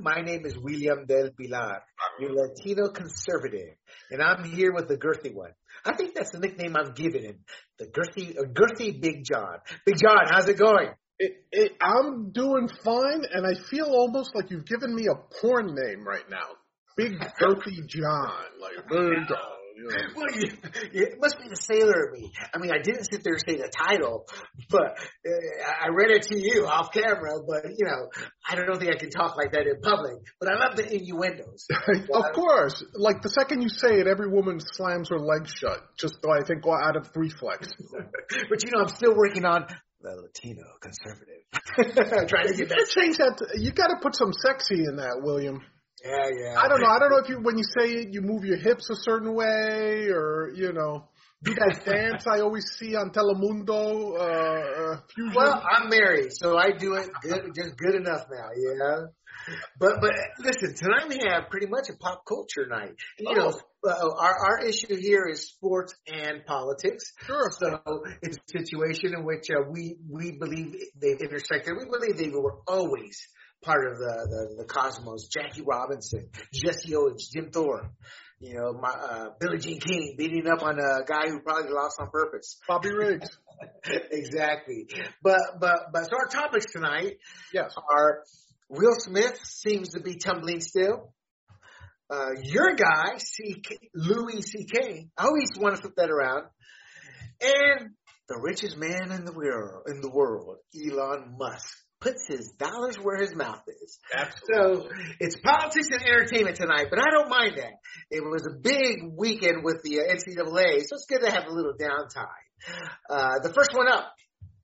everyone. My name is William Del Pilar, your Latino conservative, and I'm here with the girthy one. I think that's the nickname I've given him, the girthy Big John. Big John, how's it going? I'm doing fine, and I feel almost like you've given me a porn name right now. Big Girthy John, like Big John. Well, it must be the sailor in me. I mean, I didn't sit there and say the title, but I read it to you off camera. But I don't think I can talk like that in public. But I love the innuendos. Of course, like the second you say it, every woman slams her legs shut. Just I think out of reflex. But I'm still working on the Latino conservative. Trying to get that. Change that. You got to put some sexy in that, William. Yeah. I don't know if when you say it, you move your hips a certain way, or do that dance I always see on Telemundo. Fusion. Well, I'm married, so I do it just good enough now. Yeah. But listen, tonight we have pretty much a pop culture night. Our issue here is sports and politics. Sure. So it's a situation in which we believe they've intersected. We believe they were always part of the cosmos. Jackie Robinson, Jesse Owens, Jim Thorpe, Billie Jean King beating up on a guy who probably lost on purpose. Bobby Riggs. Exactly. But so our topics tonight are Will Smith seems to be tumbling still. Your guy, Louis C.K. I always want to flip that around. And the richest man in the world, Elon Musk, puts his dollars where his mouth is. Absolutely. So it's politics and entertainment tonight, but I don't mind that. It was a big weekend with the NCAA, so it's good to have a little downtime. The first one up,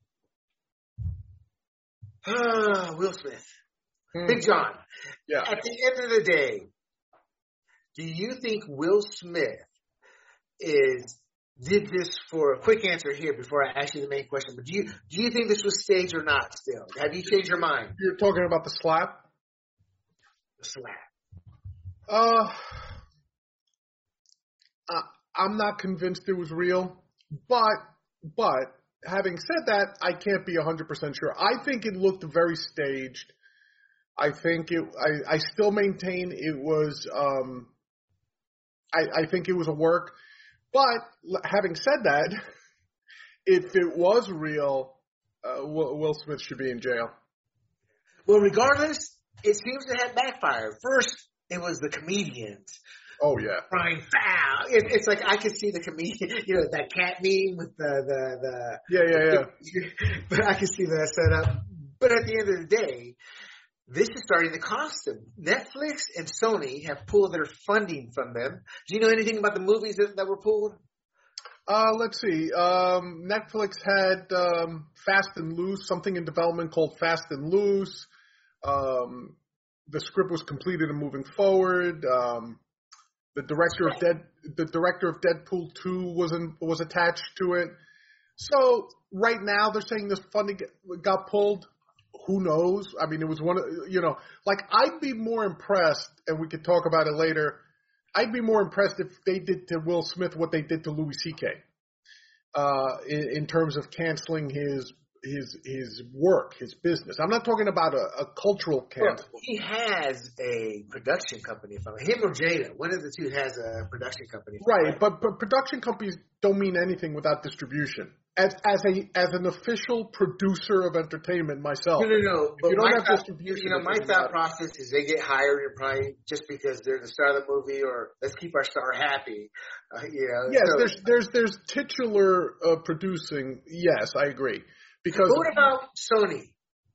Will Smith. Big John. Yeah. At the end of the day, do you think Will Smith did this for a quick answer here before I ask you the main question? But do you think this was staged or not? Still, have you changed your mind? You're talking about the slap. The slap. I'm not convinced it was real, but having said that, I can't be 100% sure. I think it looked very staged. I think I still maintain it was. I think it was a work. But having said that, if it was real, Will Smith should be in jail. Well, regardless, it seems to have backfired. First, it was the comedians. Oh yeah, crying foul. It's like I could see the comedian, that cat meme with the yeah. But I can see that setup. But at the end of the day, this is starting to cost them. Netflix and Sony have pulled their funding from them. Do you know anything about the movies that were pulled? Let's see. Netflix had Fast and Loose, something in development called Fast and Loose. The script was completed and moving forward. The director of Deadpool 2 was attached to it. So right now they're saying this funding got pulled. Who knows? I mean, it was one of, I'd be more impressed, and we could talk about it later. I'd be more impressed if they did to Will Smith what they did to Louis C.K. In terms of canceling his work, his business. I'm not talking about a cultural cancel. Well, he has a production company. Him or Jada, one of the two has a production company. Right, but production companies don't mean anything without distribution. As an official producer of entertainment myself. No. But you don't have distribution. My thought process is they get hired and probably just because they're the star of the movie or let's keep our star happy. Yes, there's titular producing. Yes, I agree. Because what about Sony?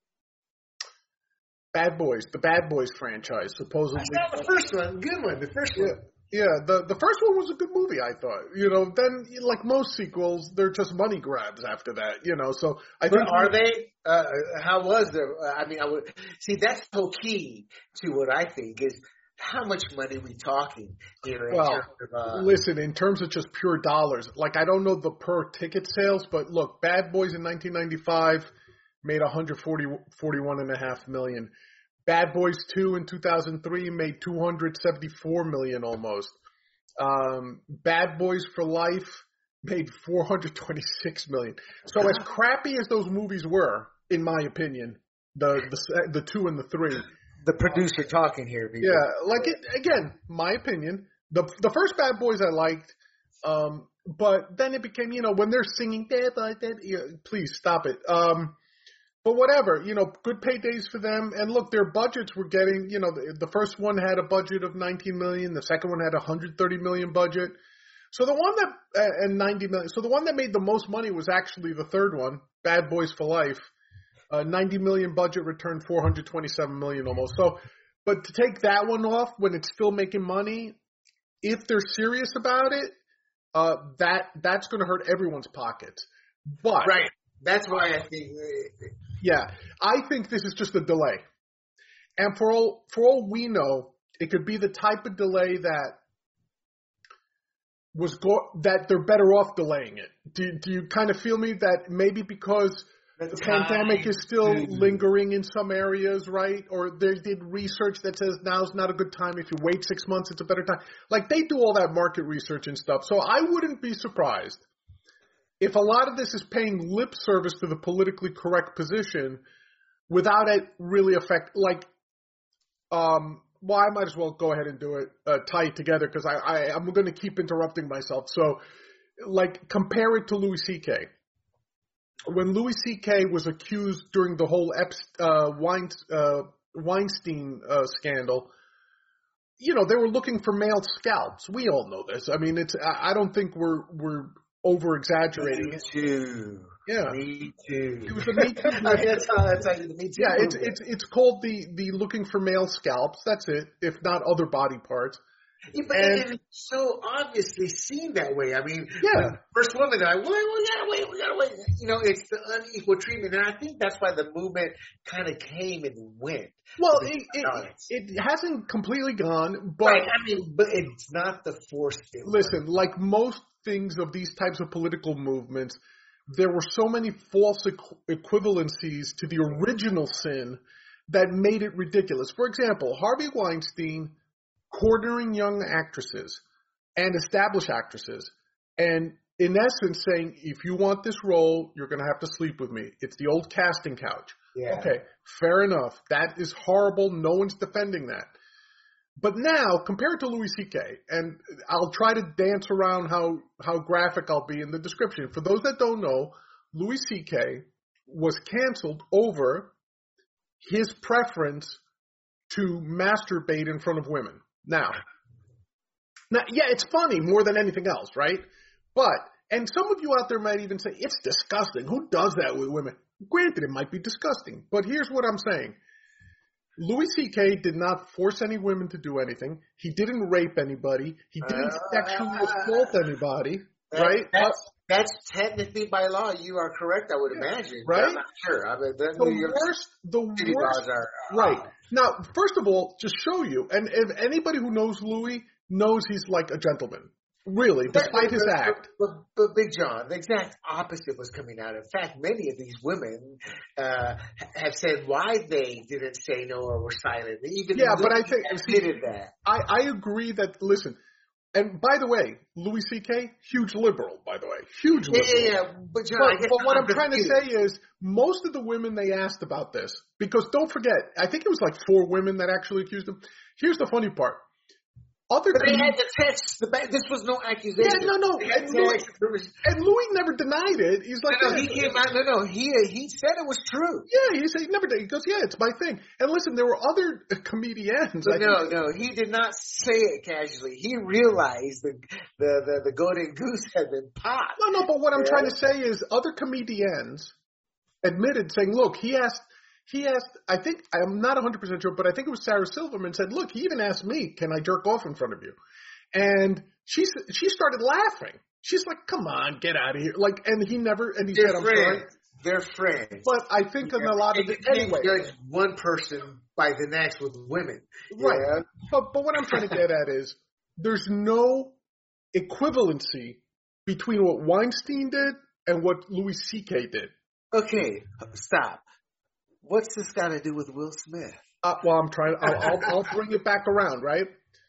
Bad Boys, the Bad Boys franchise, supposedly. I saw the first one, good one. The first one. Yeah, the first one was a good movie, I thought. Then like most sequels, they're just money grabs after that. So I think. But are they? How was there? I mean, that's so key to what I think is how much money we talking here. Listen, in terms of just pure dollars, like I don't know the per ticket sales, but look, Bad Boys in 1995 made $141.5 million. Bad Boys 2 in 2003 made $274 million almost. Bad Boys for Life made $426 million. So as crappy as those movies were, in my opinion, the 2 and the 3, the producer talking here. People. Yeah, like again, my opinion. The first Bad Boys I liked, but then it became, when they're singing, please stop it. But whatever, good paydays for them. And look, their budgets were getting, the first one had a budget of $19 million. The second one had $130 million budget. So the one and $90 million. So the one that made the most money was actually the third one, Bad Boys for Life. $90 million budget returned $427 million almost. So, but to take that one off when it's still making money, if they're serious about it, that's going to hurt everyone's pockets. But right, that's why I think. Yeah, I think this is just a delay, and for all we know, it could be the type of delay that that they're better off delaying it. Do you kind of feel me that maybe because the pandemic is still lingering in some areas, right? Or they did research that says now's not a good time. If you wait 6 months, it's a better time. Like they do all that market research and stuff. So I wouldn't be surprised if a lot of this is paying lip service to the politically correct position without it really well, I might as well go ahead and do it, tie it together because I'm going to keep interrupting myself. So compare it to Louis C.K. When Louis C.K. was accused during the whole Weinstein scandal, they were looking for male scalps. We all know this. I mean, I don't think we're over exaggerating. Me too. Yeah. Me too. It was the Me Too. That's how the Me Too. Yeah, it's called the looking for male scalps. That's it. If not other body parts. Yeah, but it's so obviously seen that way. I mean, first woman that we gotta wait. It's the unequal treatment, and I think that's why the movement kind of came and went. Well, it hasn't completely gone, but right. I mean, but it's not the force. Listen, like most things of these types of political movements, there were so many false equivalencies to the original sin that made it ridiculous. For example, Harvey Weinstein cornering young actresses and established actresses and in essence saying, if you want this role, you're going to have to sleep with me. It's the old casting couch. Yeah. Okay, fair enough. That is horrible. No one's defending that. But now, compare it to Louis C.K., and I'll try to dance around how graphic I'll be in the description. For those that don't know, Louis C.K. was canceled over his preference to masturbate in front of women. Now, yeah, it's funny more than anything else, right? And some of you out there might even say, it's disgusting. Who does that with women? Granted, it might be disgusting, but here's what I'm saying. Louis C.K. did not force any women to do anything. He didn't rape anybody. He didn't sexually assault anybody, right? That's technically by law. You are correct, I would imagine. Right? I'm not sure. I mean, the worst. Right. Now, first of all, just show you, and if anybody who knows Louis knows he's like a gentleman. Really, despite his act. But Big John, the exact opposite was coming out. In fact, many of these women have said why they didn't say no or were silent. Even but I think admitted that. I agree that. Listen, and by the way, Louis C.K. huge liberal. By the way, huge liberal. Yeah. But John, but what I'm trying to say is, most of the women they asked about this, because don't forget, I think it was like 4 women that actually accused him. Here's the funny part. But they had the text. This was no accusation. Yeah, no. And Louis never denied it. He's like, he came out. He said it was true. Yeah, he said he never did. He goes, yeah, it's my thing. And listen, there were other comedians. No, he did not say it casually. He realized the golden goose had been popped. No, but what I'm trying to say is other comedians admitted saying, look, he asked, I think, I'm not 100% sure, but I think it was Sarah Silverman said, look, he even asked me, can I jerk off in front of you? And she started laughing. She's like, come on, get out of here. And he said, I'm sorry. They're friends. But I think in a lot of anyway. Judge one person by the next with women. Right. Yeah? But what I'm trying to get at is there's no equivalency between what Weinstein did and what Louis C.K. did. Okay, stop. What's this got to do with Will Smith? Well, I'm trying. I'll bring it back around, right?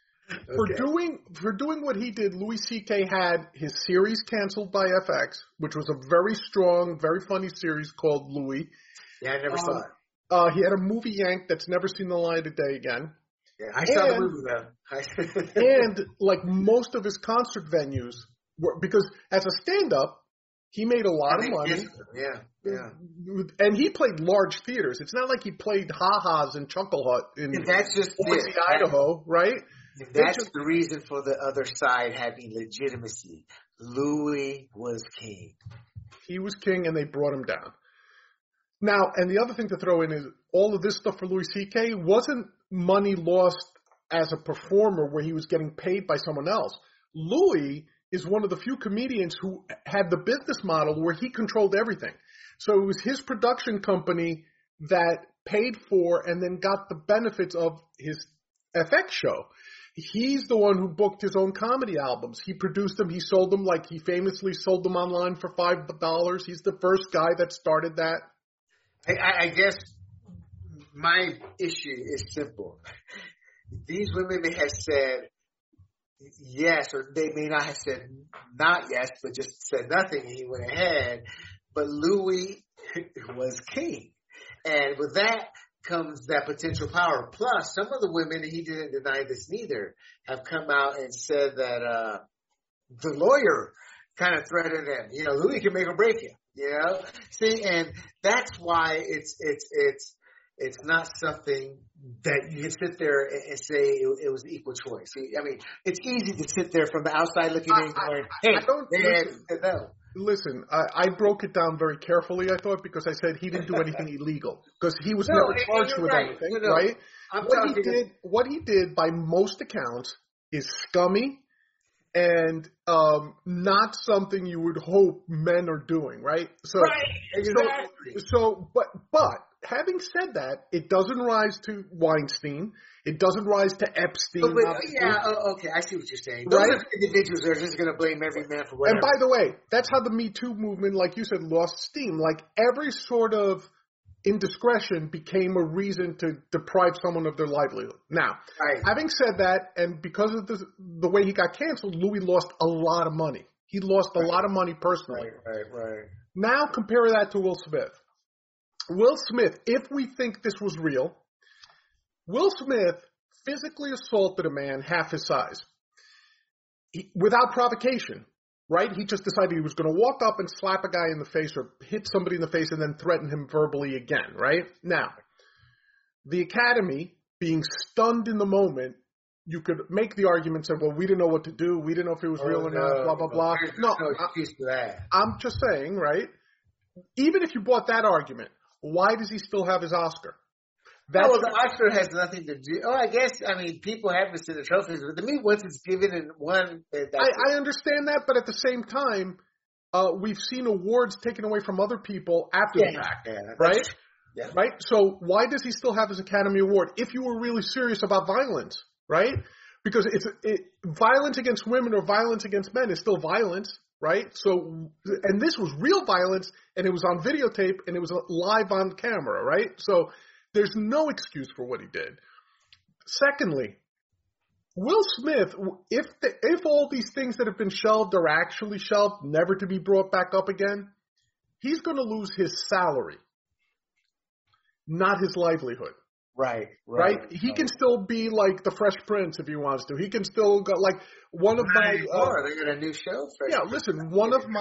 Okay. For doing what he did, Louis C.K. had his series canceled by FX, which was a very strong, very funny series called Louis. Yeah, I never saw it. He had a movie Yank that's never seen the light of day again. Yeah, I saw the movie though. And like most of his concert venues were, because as a stand-up, he made a lot of money. Yeah. And he played large theaters. It's not like he played Ha-Ha's and Chuckle Hut in Boise, Idaho, right? That's the reason for the other side having legitimacy. Louis was king. He was king, and they brought him down. Now, and the other thing to throw in is all of this stuff for Louis C.K. wasn't money lost as a performer where he was getting paid by someone else. Louis is one of the few comedians who had the business model where he controlled everything. So it was his production company that paid for and then got the benefits of his FX show. He's the one who booked his own comedy albums. He produced them. He sold them, like he famously sold them online for $5. He's the first guy that started that. I guess my issue is simple. These women may have said yes, or they may not have said not yes, but just said nothing, and he went ahead. But Louis was king. And with that comes that potential power. Plus, some of the women, and he didn't deny this neither, have come out and said that the lawyer kind of threatened him. You know, Louis can make or break you. You know, see, and that's why it's not something that you can sit there and say it was equal choice. See, I mean, it's easy to sit there from the outside looking in, going, "Hey, no." Listen, I broke it down very carefully, I thought, because I said he didn't do anything illegal because he was never charged with anything, right? What he did, by most accounts, is scummy. And not something you would hope men are doing, right? So, right, exactly. But having said that, it doesn't rise to Weinstein. It doesn't rise to Epstein. Okay, I see what you're saying. Those are individuals that are just going to blame every man for whatever. And by the way, that's how the Me Too movement, like you said, lost steam. Like every sort of indiscretion became a reason to deprive someone of their livelihood. Now, having said that, and because of the way he got canceled, Louis lost a lot of money. He lost a lot of money personally. Right. Now compare that to Will Smith. Will Smith, if we think this was real, Will Smith physically assaulted a man half his size without provocation. Right? He just decided he was going to walk up and slap a guy in the face or hit somebody in the face and then threaten him verbally again, right? Now, the Academy, being stunned in the moment, you could make the argument, say, well, we didn't know what to do. We didn't know if it was real or not, blah, blah, blah. No excuse for that. I'm just saying, right? Even if you bought that argument, why does he still have his Oscar? The Oscar has nothing to do. I guess, people have to see the trophies, but to me, once it's given in one, I understand that, but at the same time, we've seen awards taken away from other people after the fact, right? Yeah. Right? So why does he still have his Academy Award? If you were really serious about violence, right? Because violence against women or violence against men is still violence, right? So, and this was real violence, and it was on videotape, and it was live on camera, right? So there's no excuse for what he did. Secondly, Will Smith, if all these things that have been shelved are actually shelved, never to be brought back up again, he's going to lose his salary, not his livelihood. Right. He can still be like the Fresh Prince if he wants to. He can still go like one of my. They got a new show. Listen, one of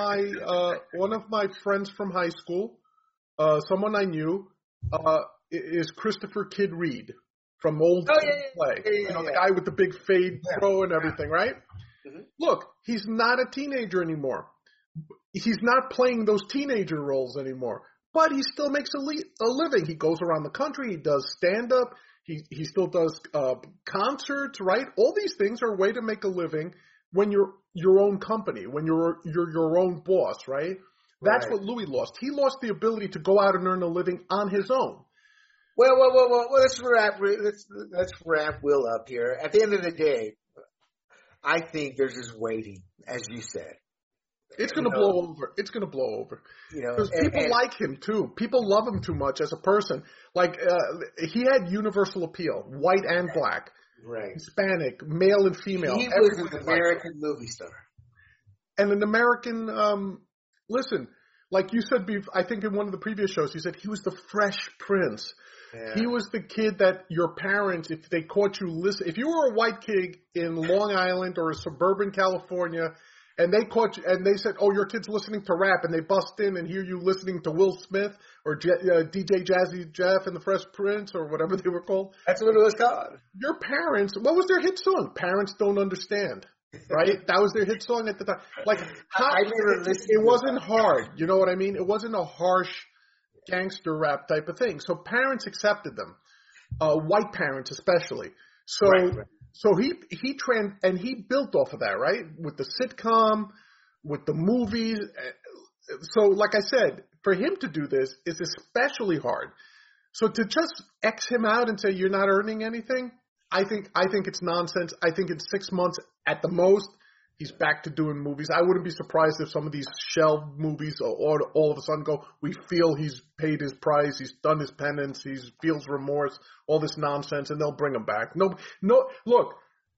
my friends from high school, someone I knew, is Christopher Kid Reed from Old Play. The guy with the big fade throw and everything, right? Mm-hmm. Look, he's not a teenager anymore. He's not playing those teenager roles anymore. But he still makes a living. He goes around the country. He does stand-up. He still does concerts, right? All these things are a way to make a living when you're your own company, when you're your own boss, right? That's what Louis lost. He lost the ability to go out and earn a living on his own. Well, let's wrap Will up here. At the end of the day, I think they're just waiting, as you said. It's going to blow over. It's going to blow over. Because people like him, too. People love him too much as a person. Like, he had universal appeal, white and black, Hispanic, male and female. He was an American movie star. And an American, listen, like you said, I think in one of the previous shows, you said he was the Fresh Prince. Yeah. He was the kid that your parents, if they caught you if you were a white kid in Long Island or a suburban California, and they caught you, and they said, "Oh, your kid's listening to rap," and they bust in and hear you listening to Will Smith or DJ Jazzy Jeff and the Fresh Prince or whatever they were called. That's what it was called. Your parents, what was their hit song? Parents Don't Understand. Right? That was their hit song at the time. Like, I never listened. It wasn't hard. You know what I mean? It wasn't a harsh gangster rap type of thing. So parents accepted them, white parents especially. So right. So he built off of that, right? With the sitcom, with the movies. So like I said, for him to do this is especially hard. So to just X him out and say you're not earning anything, I think it's nonsense. I think in 6 months at the most, he's back to doing movies. I wouldn't be surprised if some of these shelved movies all of a sudden go, we feel he's paid his price, he's done his penance, he feels remorse, all this nonsense, and they'll bring him back. No, look,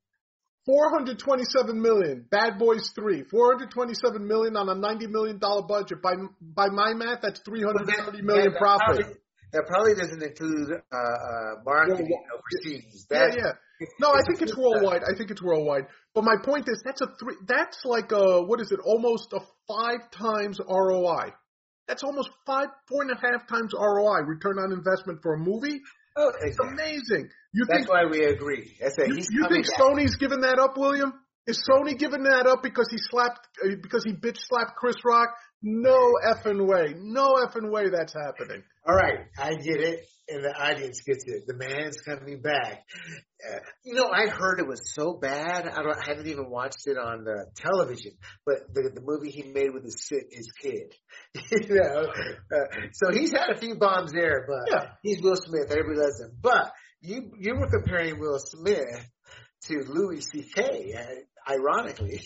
$427 million, Bad Boys 3, $427 million on a $90 million budget. By my math, that's $330 million profit. That probably doesn't include marketing overseas. Yeah. No, I think it's worldwide. But my point is, that's like almost a 5 times ROI. That's almost 4.5 times ROI, return on investment for a movie. Oh, it's amazing. That's why we agree. You think Sony's giving that up, William? Is Sony giving that up because he bitch slapped Chris Rock? No effing way that's happening. All right, I get it, and the audience gets it. The man's coming back. I heard it was so bad. I haven't even watched it on the television, but the movie he made with his kid. So he's had a few bombs there, but he's Will Smith. Everybody loves him. But you were comparing Will Smith to Louis C.K. Ironically,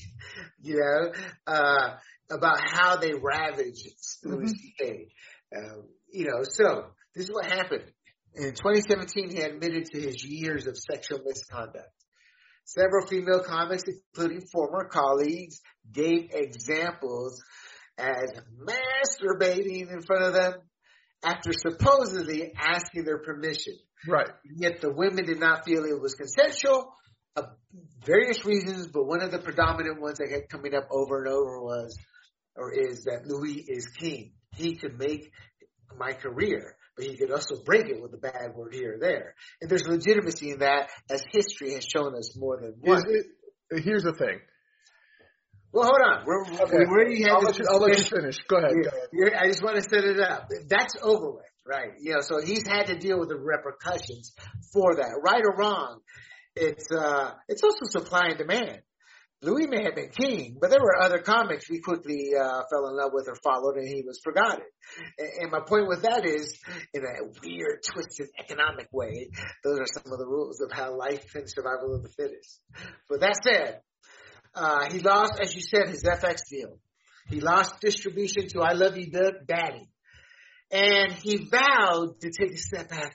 about how they ravaged Louis C.K. So this is what happened. In 2017, he admitted to his years of sexual misconduct. Several female comics, including former colleagues, gave examples as masturbating in front of them after supposedly asking their permission. Right. Yet the women did not feel it was consensual. Various reasons, but one of the predominant ones that kept coming up over and over is that Louis is king. He could make my career, but he could also break it with a bad word here or there. And there's legitimacy in that, as history has shown us more than once. Here's the thing. Well, hold on. I'll let you finish. Go ahead. I just want to set it up. That's over with, right? So he's had to deal with the repercussions for that, right or wrong. It's also supply and demand. Louis may have been king, but there were other comics we quickly fell in love with or followed, and he was forgotten. And my point with that is, in a weird, twisted economic way, those are some of the rules of how life and survival of the fittest. But that said, he lost, as you said, his FX deal. He lost distribution to I Love You, Daddy. And he vowed to take a step back.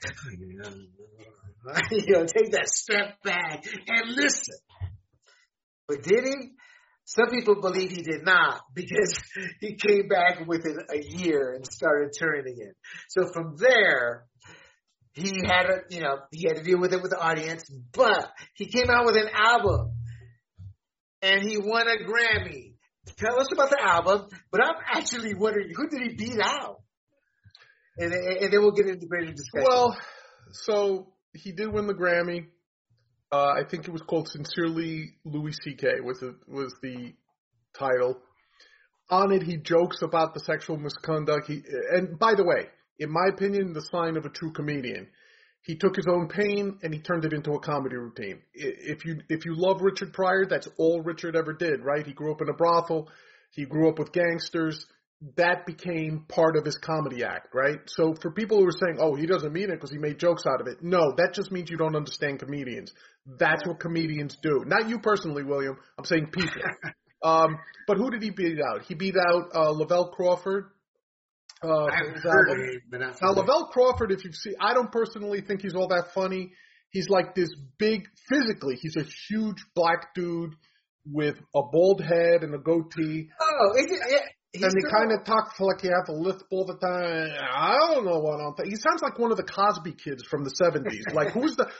Take that step back and listen. But did he? Some people believe he did not, because he came back within a year and started touring again. So from there, he had to deal with it with the audience, but he came out with an album and he won a Grammy. Tell us about the album, but I'm actually wondering, who did he beat out? And then we'll get into greater discussion. Well, so he did win the Grammy. I think it was called Sincerely Louis C.K. was the title. On it, he jokes about the sexual misconduct. And by the way, in my opinion, the sign of a true comedian. He took his own pain and he turned it into a comedy routine. If you love Richard Pryor, that's all Richard ever did, right? He grew up in a brothel. He grew up with gangsters. That became part of his comedy act, right? So for people who are saying, oh, he doesn't mean it because he made jokes out of it. No, that just means you don't understand comedians. That's what comedians do. Not you personally, William. I'm saying people. But who did he beat out? He beat out Lavelle Crawford. Now, Lavelle Crawford, if you've seen, I don't personally think he's all that funny. He's like this big, physically, he's a huge black dude with a bald head and a goatee. Oh, And he kind of talks like he has a lisp all the time. I don't know what I'm thinking. He sounds like one of the Cosby kids from the 70s. Like, who's that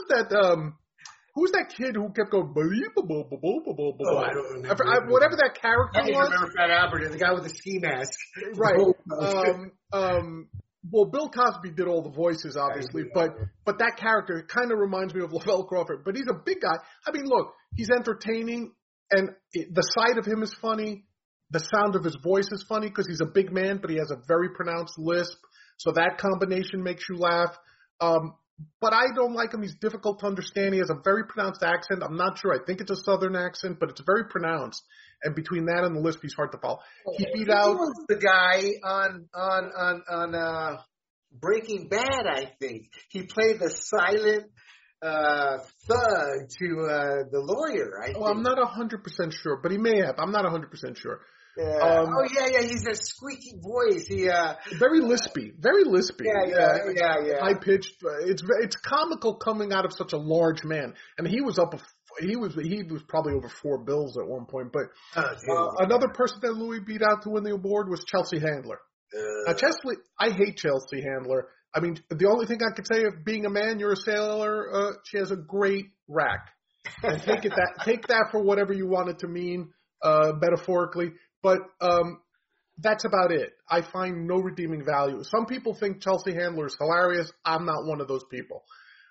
kid who kept going, oh, I don't remember. Whatever that character was. I remember Fat Albert, the guy with the ski mask. Right. Well, Bill Cosby did all the voices, obviously, but that character kind of reminds me of Lavelle Crawford. But he's a big guy. I mean, look, he's entertaining, and the sight of him is funny. The sound of his voice is funny because he's a big man, but he has a very pronounced lisp. So that combination makes you laugh. But I don't like him. He's difficult to understand. He has a very pronounced accent. I'm not sure. I think it's a Southern accent, but it's very pronounced. And between that and the lisp, he's hard to follow. He was the guy on Breaking Bad, I think. He played the silent thug to the lawyer, I think. I'm not 100% sure, but he may have. I'm not 100% sure. Yeah. He's a squeaky voice. He very lispy. Yeah. High pitched. It's comical coming out of such a large man. And he was probably over 4 bills at one point. But another person that Louis beat out to win the award was Chelsea Handler. I hate Chelsea Handler. I mean, the only thing I could say of being a man, you're a sailor. She has a great rack. And take that for whatever you want it to mean, metaphorically. But that's about it. I find no redeeming value. Some people think Chelsea Handler is hilarious. I'm not one of those people.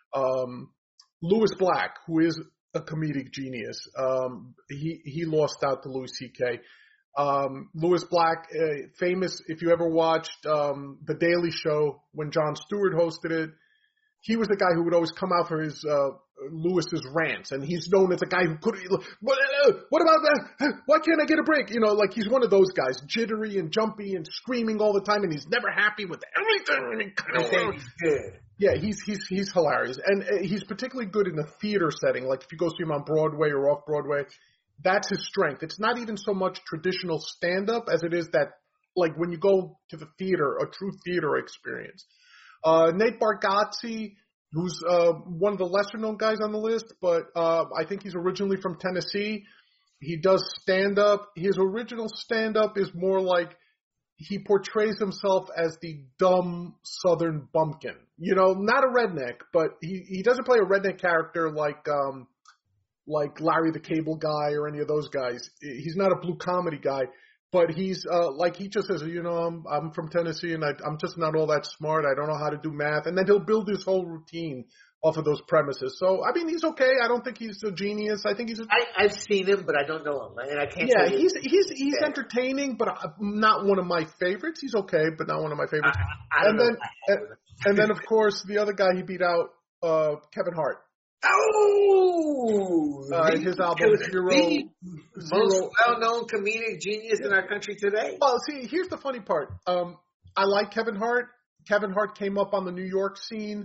Louis Black, who is a comedic genius, he lost out to Louis C.K. Louis Black, famous, if you ever watched The Daily Show when Jon Stewart hosted it, he was the guy who would always come out for his Lewis's rants, and he's known as a guy who could. What about that? Why can't I get a break? Like he's one of those guys, jittery and jumpy and screaming all the time, and he's never happy with everything. He's good. Yeah, he's hilarious, and he's particularly good in a theater setting. Like if you go see him on Broadway or off Broadway, that's his strength. It's not even so much traditional stand-up as it is that, like when you go to the theater, a true theater experience. Nate Bargatze, who's one of the lesser-known guys on the list, but I think he's originally from Tennessee. He does stand-up. His original stand-up is more like he portrays himself as the dumb Southern bumpkin. Not a redneck, but he doesn't play a redneck character like Larry the Cable Guy or any of those guys. He's not a blue comedy guy. But he's he just says, I'm from Tennessee and I'm just not all that smart. I don't know how to do math. And then he'll build his whole routine off of those premises. So, I mean, he's okay. I don't think he's a genius. I think he's I've seen him, but I don't know him. And I can't say he's entertaining, but not one of my favorites. He's okay, but not one of my favorites. And then, of course, the other guy he beat out, Kevin Hart. Oh! His album the most well-known comedic genius in our country today. Well, see, here's the funny part. I like Kevin Hart. Kevin Hart came up on the New York scene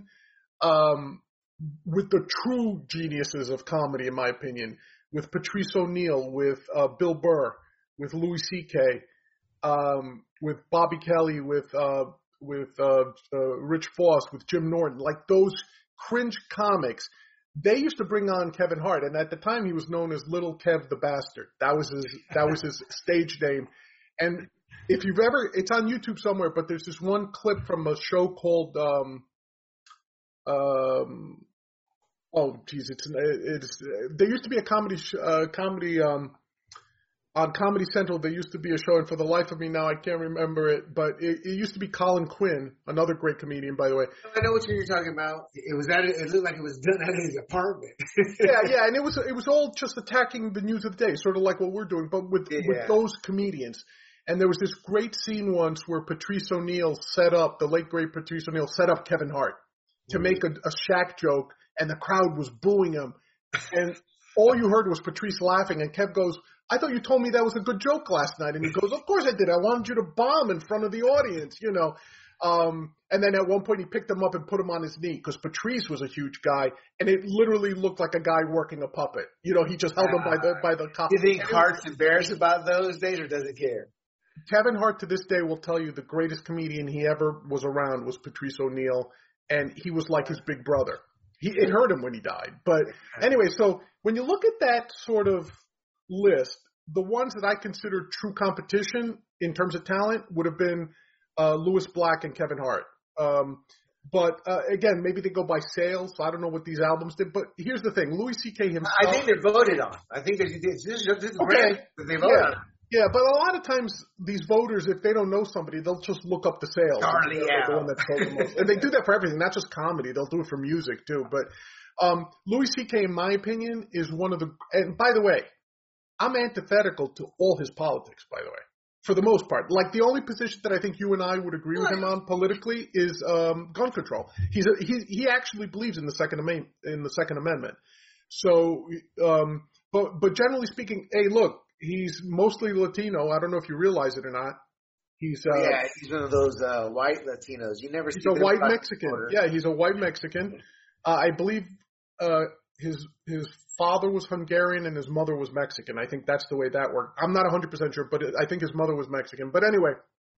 with the true geniuses of comedy, in my opinion, with Patrice O'Neal, with Bill Burr, with Louis C.K., with Bobby Kelly, with Rich Voss, with Jim Norton, like those cringe comics. They used to bring on Kevin Hart, and at the time he was known as Little Kev the Bastard. That was his stage name. And if you've ever, it's on YouTube somewhere, but there's this one clip from a show called there used to be a comedy on Comedy Central. There used to be a show, and for the life of me now I can't remember it, but it used to be Colin Quinn, another great comedian, by the way. I know what you're talking about. It looked like it was done at his apartment. yeah, and it was all just attacking the news of the day, sort of like what we're doing, but with those comedians. And there was this great scene once where Patrice O'Neal the late great Patrice O'Neal set up Kevin Hart to make a Shaq joke, and the crowd was booing him. And all you heard was Patrice laughing, and Kev goes, I thought you told me that was a good joke last night. And he goes, of course I did. I wanted you to bomb in front of the audience, And then at one point he picked him up and put him on his knee because Patrice was a huge guy, and it literally looked like a guy working a puppet. He just held him by the collar. You think Hart's embarrassed about those days or doesn't care? Kevin Hart to this day will tell you the greatest comedian he ever was around was Patrice O'Neal, and he was like his big brother. It hurt him when he died. But anyway, so when you look at that sort of list, the ones that I consider true competition in terms of talent would have been Lewis Black and Kevin Hart. But again, maybe they go by sales. So I don't know what these albums did. But here's the thing: Louis C.K. himself. I think they're voted on. I think this is great that they voted on. Yeah, but a lot of times these voters, if they don't know somebody, they'll just look up the sales. Charlie, the one that sold the most. And they do that for everything, not just comedy. They'll do it for music too. But Louis C.K., in my opinion, is one of the. And by the way, I'm antithetical to all his politics. By the way, for the most part, like the only position that I think you and I would agree with him on politically is gun control. He actually believes in the Second Amendment. So, but generally speaking, hey, look. He's mostly Latino. I don't know if you realize it or not. He's one of those white Latinos. You never see. He's a white Mexican. Yeah, he's a white Mexican. I believe his father was Hungarian and his mother was Mexican. I think that's the way that worked. I'm not 100% sure, but I think his mother was Mexican. But anyway,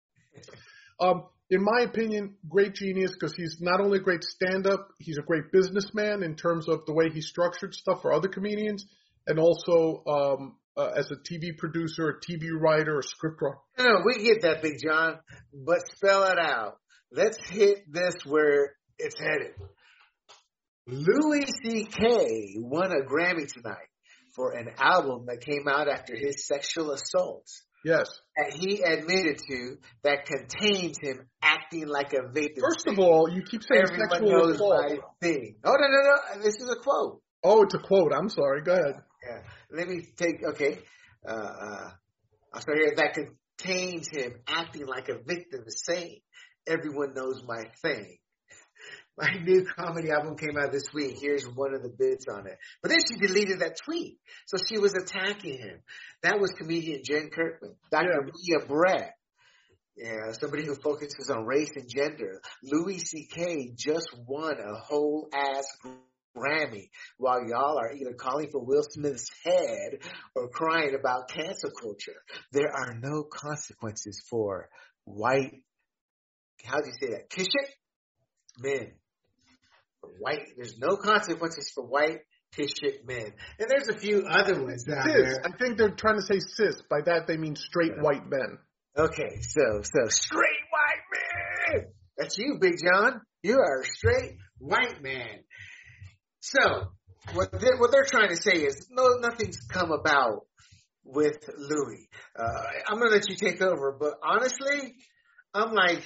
in my opinion, great genius because he's not only a great stand-up, he's a great businessman in terms of the way he structured stuff for other comedians, and also as a TV producer, a TV writer, a script writer. No, we get that, Big John, but spell it out. Let's hit this where it's headed. Louis C.K. won a Grammy tonight for an album that came out after his sexual assaults. Yes. That he admitted to that contains him acting like a victim. First of all, you keep saying sexual assault. Oh, no. This is a quote. Oh, it's a quote. I'm sorry. Go ahead. Yeah. Let me take, okay. I'll start here. That contains him acting like a victim, saying, everyone knows my thing. My new comedy album came out this week. Here's one of the bits on it. But then she deleted that tweet. So she was attacking him. That was comedian Jen Kirkman. Dr. Mia Brett. Yeah, somebody who focuses on race and gender. Louis C.K. just won a whole ass Grammy while y'all are either calling for Will Smith's head or crying about cancel culture. There are no consequences for white, how do you say that? Kishik men. There's no consequences for white Kishik men. And there's a few other ones out there. I think they're trying to say cis. By that they mean straight white men. Okay, so straight white men. That's you, Big John. You are a straight white man. So, what they're trying to say is, nothing's come about with Louis. I'm gonna let you take over, but honestly, I'm like,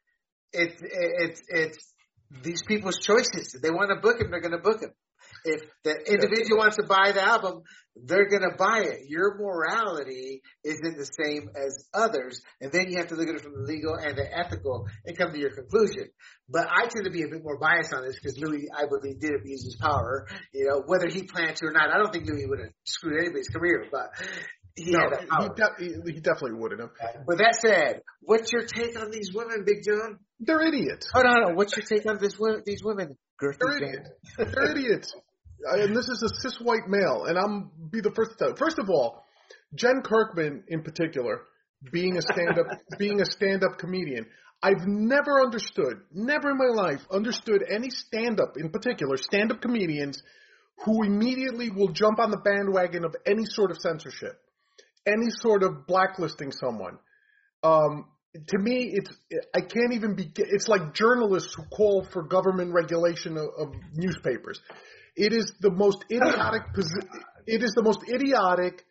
it's these people's choices. If they want to book him, they're gonna book him. If the individual wants to buy the album, they're going to buy it. Your morality isn't the same as others. And then you have to look at it from the legal and the ethical and come to your conclusion. But I tend to be a bit more biased on this because Louis, I believe, did abuse his power, whether he planned to or not. I don't think Louis would have screwed anybody's career, but he had that power. He definitely wouldn't have. But that said, what's your take on these women, Big John? They're idiots. Hold on. What's your take on these women? They're idiots. They're idiots. And this is a cis white male, and I'm be the first to tell you. First of all, Jen Kirkman in particular, being a stand-up comedian, I've never in my life understood any stand-up comedians who immediately will jump on the bandwagon of any sort of censorship, any sort of blacklisting someone. To me, it's like journalists who call for government regulation of newspapers. It is the most idiotic,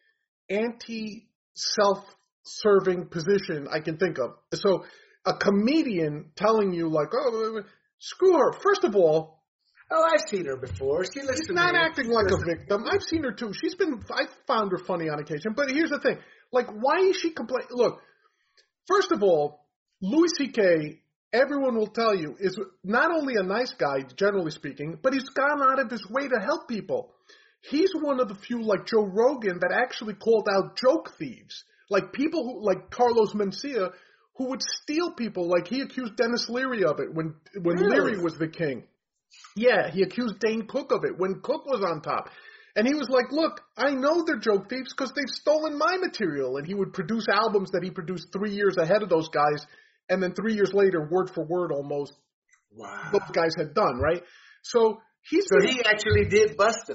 anti-self-serving position I can think of. So a comedian telling you like, oh, screw her. First of all, I've seen her before. She's not acting like a victim. I've seen her too. I found her funny on occasion. But here's the thing. Like, why is she complaining? Look, first of all, Louis C.K., everyone will tell you, is not only a nice guy, generally speaking, but he's gone out of his way to help people. He's one of the few, like Joe Rogan, that actually called out joke thieves. Like people who, like Carlos Mencia, who would steal people. Like he accused Dennis Leary of it when Leary was the king. Yeah, he accused Dane Cook of it when Cook was on top. And he was like, look, I know they're joke thieves because they've stolen my material. And he would produce albums that he produced 3 years ahead of those guys. And then 3 years later, word for word almost, those guys had done, right? So he actually did bust them.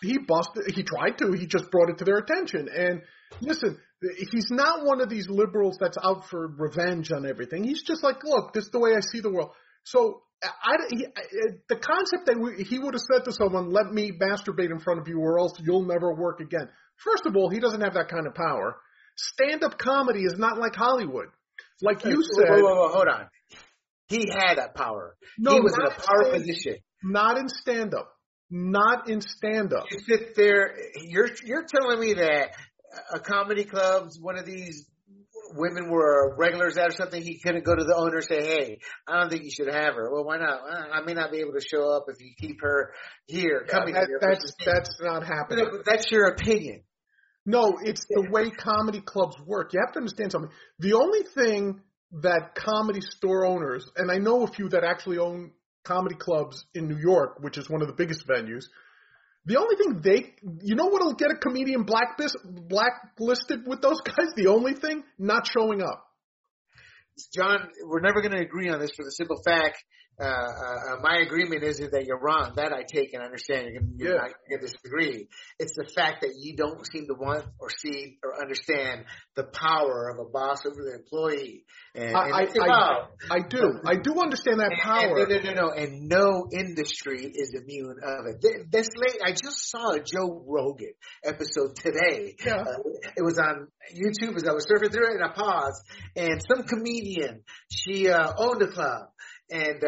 he busted. He tried to. He just brought it to their attention. And listen, he's not one of these liberals that's out for revenge on everything. He's just like, look, this is the way I see the world. So the concept that he would have said to someone, let me masturbate in front of you or else you'll never work again. First of all, he doesn't have that kind of power. Stand-up comedy is not like Hollywood. Like you said. Whoa, hold on. He had that power. No, he was in a power position. Not in stand-up. Not in stand-up. You sit there. You're telling me that a comedy club's one of these women were regulars at or something, he couldn't go to the owner and say, hey, I don't think you should have her. Well, why not? I may not be able to show up if you keep her here, coming here. That's not happening. That's your opinion. No, it's the way comedy clubs work. You have to understand something. The only thing that comedy store owners, and I know a few that actually own comedy clubs in New York, which is one of the biggest venues, the only thing you know what'll get a comedian blacklisted with those guys? The only thing, not showing up. John, we're never going to agree on this for the simple fact, my agreement is that you're wrong. That I take and understand. You're not going to disagree. It's the fact that you don't seem to want or see or understand the power of a boss over the employee. And I do. I do understand that power. No. And no industry is immune of it. This late, I just saw a Joe Rogan episode today. Yeah. It was on YouTube as I was surfing through it, and I paused. And some comedian, she owned a club. And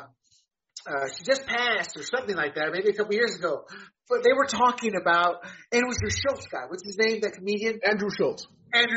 she just passed or something like that, maybe a couple years ago. But they were talking about, and it was the Schultz guy. What's his name, that comedian? Andrew Schultz.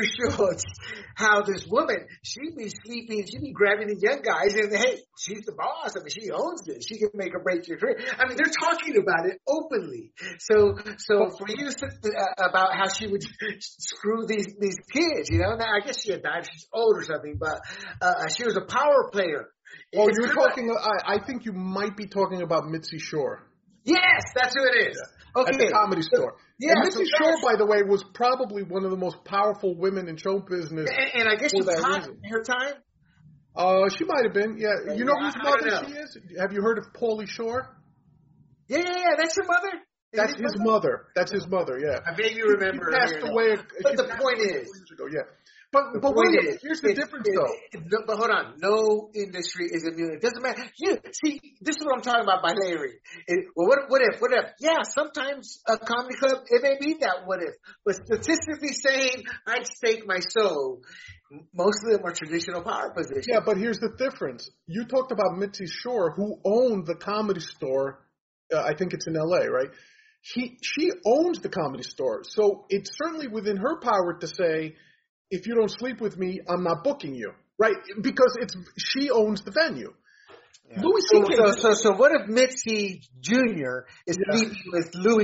How this woman, she'd be sleeping, she'd be grabbing the young guys, and hey, she's the boss. I mean, she owns it. She can make or break your career. I mean, they're talking about it openly. So for you to say about how she would screw these kids, you know, now I guess she had died, she's old or something, but she was a power player. Oh, you're talking. I think you might be talking about Mitzi Shore. Yes, that's who it is. Yeah. Okay, at the Comedy Store. Yeah, and Mitzi Shore, by the way, was probably one of the most powerful women in show business. And I guess she was hot in her time. She might have been. Yeah, you know whose mother she is? Have you heard of Pauly Shore? Yeah, that's her mother. That's his mother. That's his mother. Yeah. I bet you remember. She passed away. But the point is, years ago. Yeah. But William, here's the difference, though. But hold on, no industry is immune. It doesn't matter. See, this is what I'm talking about by Larry. What if? Yeah, sometimes a comedy club, it may be that what if. But statistically saying, I'd stake my soul. Most of them are traditional power positions. Yeah, but here's the difference. You talked about Mitzi Shore, who owned the Comedy Store. I think it's in L.A., right? She owns the Comedy Store. So it's certainly within her power to say, if you don't sleep with me, I'm not booking you, right? Because she owns the venue. Yeah. Louis C.K. So what if Mitzi Jr. is sleeping with Louis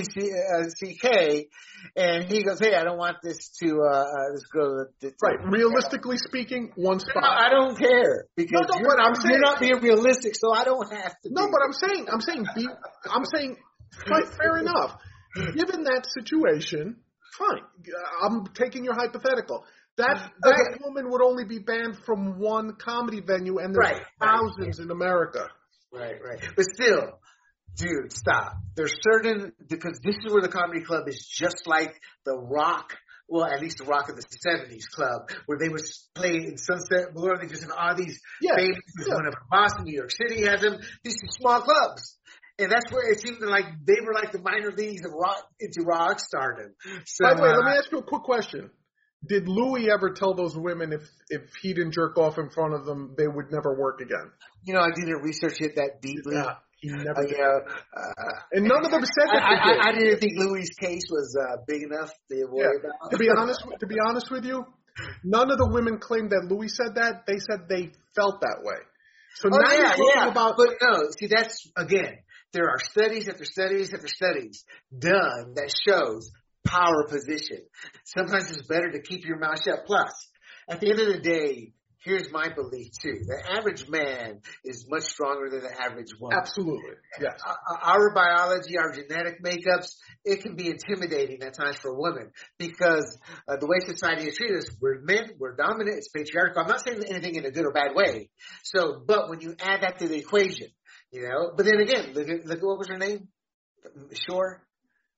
C.K. and he goes, hey, I don't want this this girl. Right. Realistically speaking, one spot. No, I don't care because you're not being realistic, so I don't have to. No, but I'm saying, fair enough. Given that situation, fine. I'm taking your hypothetical. That woman would only be banned from one comedy venue, and there's thousands in America. Right. But still, dude, stop. There's certain, because this is where the comedy club is just like the Rock, well, at least the Rock of the 70s club, where they would play in Sunset Boulevard. They just have all these famous, one of Boston, New York City has them, these small clubs. And that's where it seemed like they were like the minor leagues of rock stardom. So, by the way, let me ask you a quick question. Did Louis ever tell those women if he didn't jerk off in front of them, they would never work again? You know, I didn't research it that deeply. Yeah, he never did. And none of them said that. I didn't think Louis' case was big enough to worry about. To be honest with you, none of the women claimed that Louis said that. They said they felt that way. So now you're talking about. But no, see, that's again. There are studies after studies after studies done that shows power position. Sometimes it's better to keep your mouth shut. Plus, at the end of the day, here's my belief too. The average man is much stronger than the average woman. Absolutely. Yes. Our biology, our genetic makeups, it can be intimidating at times for women because the way society has treated us, we're men, we're dominant, it's patriarchal. I'm not saying anything in a good or bad way. So, but when you add that to the equation, you know, but then again, look at what was her name? Shore?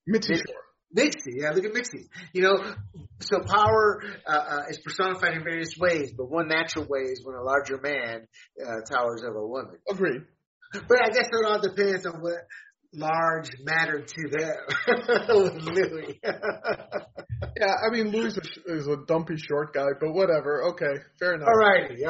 Mitzi Shore. Mixie, yeah, look at Mixie. So power is personified in various ways, but one natural way is when a larger man towers over a woman. Agreed. But I guess it all depends on what large mattered to them with Louis. Yeah, I mean, Louis is a dumpy short guy, but whatever. Okay, fair enough. All righty.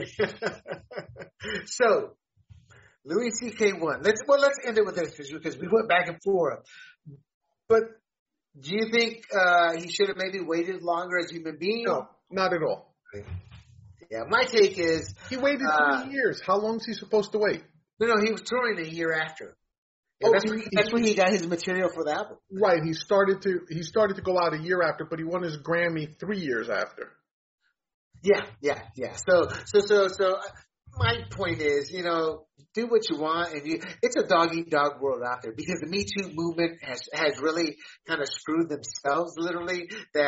So, Louis C.K. won. Let's end it with this because we went back and forth. But do you think he should have maybe waited longer as a human being? No, not at all. Yeah, my take is he waited 3 years. How long is he supposed to wait? No, he was touring a year after. Yeah, that's when he got his material for the album. Right, he started to go out a year after, but he won his Grammy 3 years after. Yeah. So my point is, do what you want, and it's a dog-eat-dog world out there because the Me Too movement has really kind of screwed themselves, literally.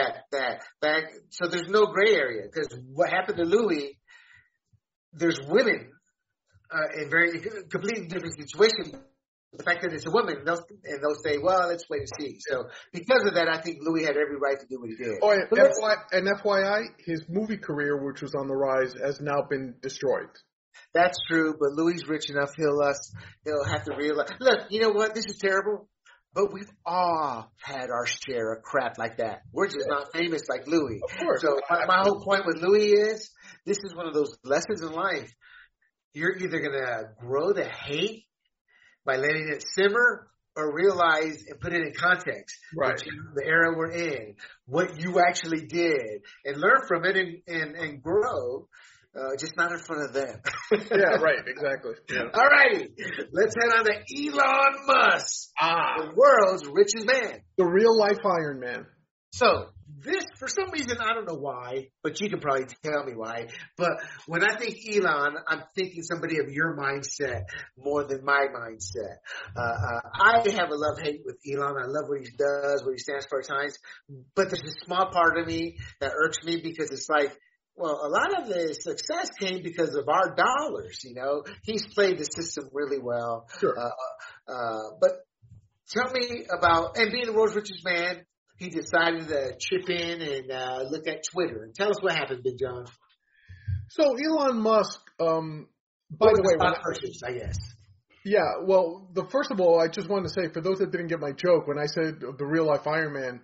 So there's no gray area because what happened to Louis, there's women in very completely different situations. The fact that it's a woman, they'll say, well, let's wait and see. So because of that, I think Louis had every right to do what he did. Oh, and FYI, his movie career, which was on the rise, has now been destroyed. That's true, but Louis is rich enough. He'll have to realize. Look, you know what? This is terrible, but we've all had our share of crap like that. We're just not famous like Louis. Of course. So my whole point with Louis is this is one of those lessons in life. You're either going to grow the hate by letting it simmer or realize and put it in context. Right. The era we're in, what you actually did, and learn from it and grow. Just not in front of them. Yeah, right, exactly. Yeah. All righty. Let's head on to Elon Musk, the world's richest man. The real life Iron Man. So this, for some reason, I don't know why, but you can probably tell me why. But when I think Elon, I'm thinking somebody of your mindset more than my mindset. I have a love-hate with Elon. I love what he does, what he stands for at times. But there's a small part of me that irks me because it's like, well, a lot of the success came because of our dollars, He's played the system really well. Sure. But tell me about, and being the world's richest man, he decided to chip in and look at Twitter. And tell us what happened, Big John. So Elon Musk, by the way, purchase, I guess. Yeah, well, first of all, I just wanted to say, for those that didn't get my joke, when I said the real life Iron Man,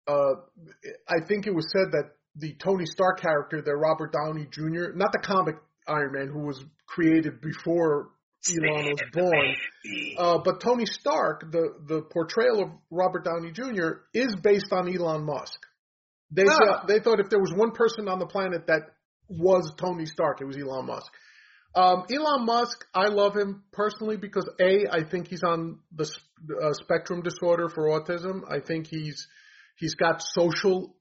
I think it was said that the Tony Stark character, that Robert Downey Jr., not the comic Iron Man who was created before Elon was born, but Tony Stark, the portrayal of Robert Downey Jr. is based on Elon Musk. They thought if there was one person on the planet that was Tony Stark, it was Elon Musk. Elon Musk, I love him personally because I think he's on the spectrum disorder for autism. I think he's got social.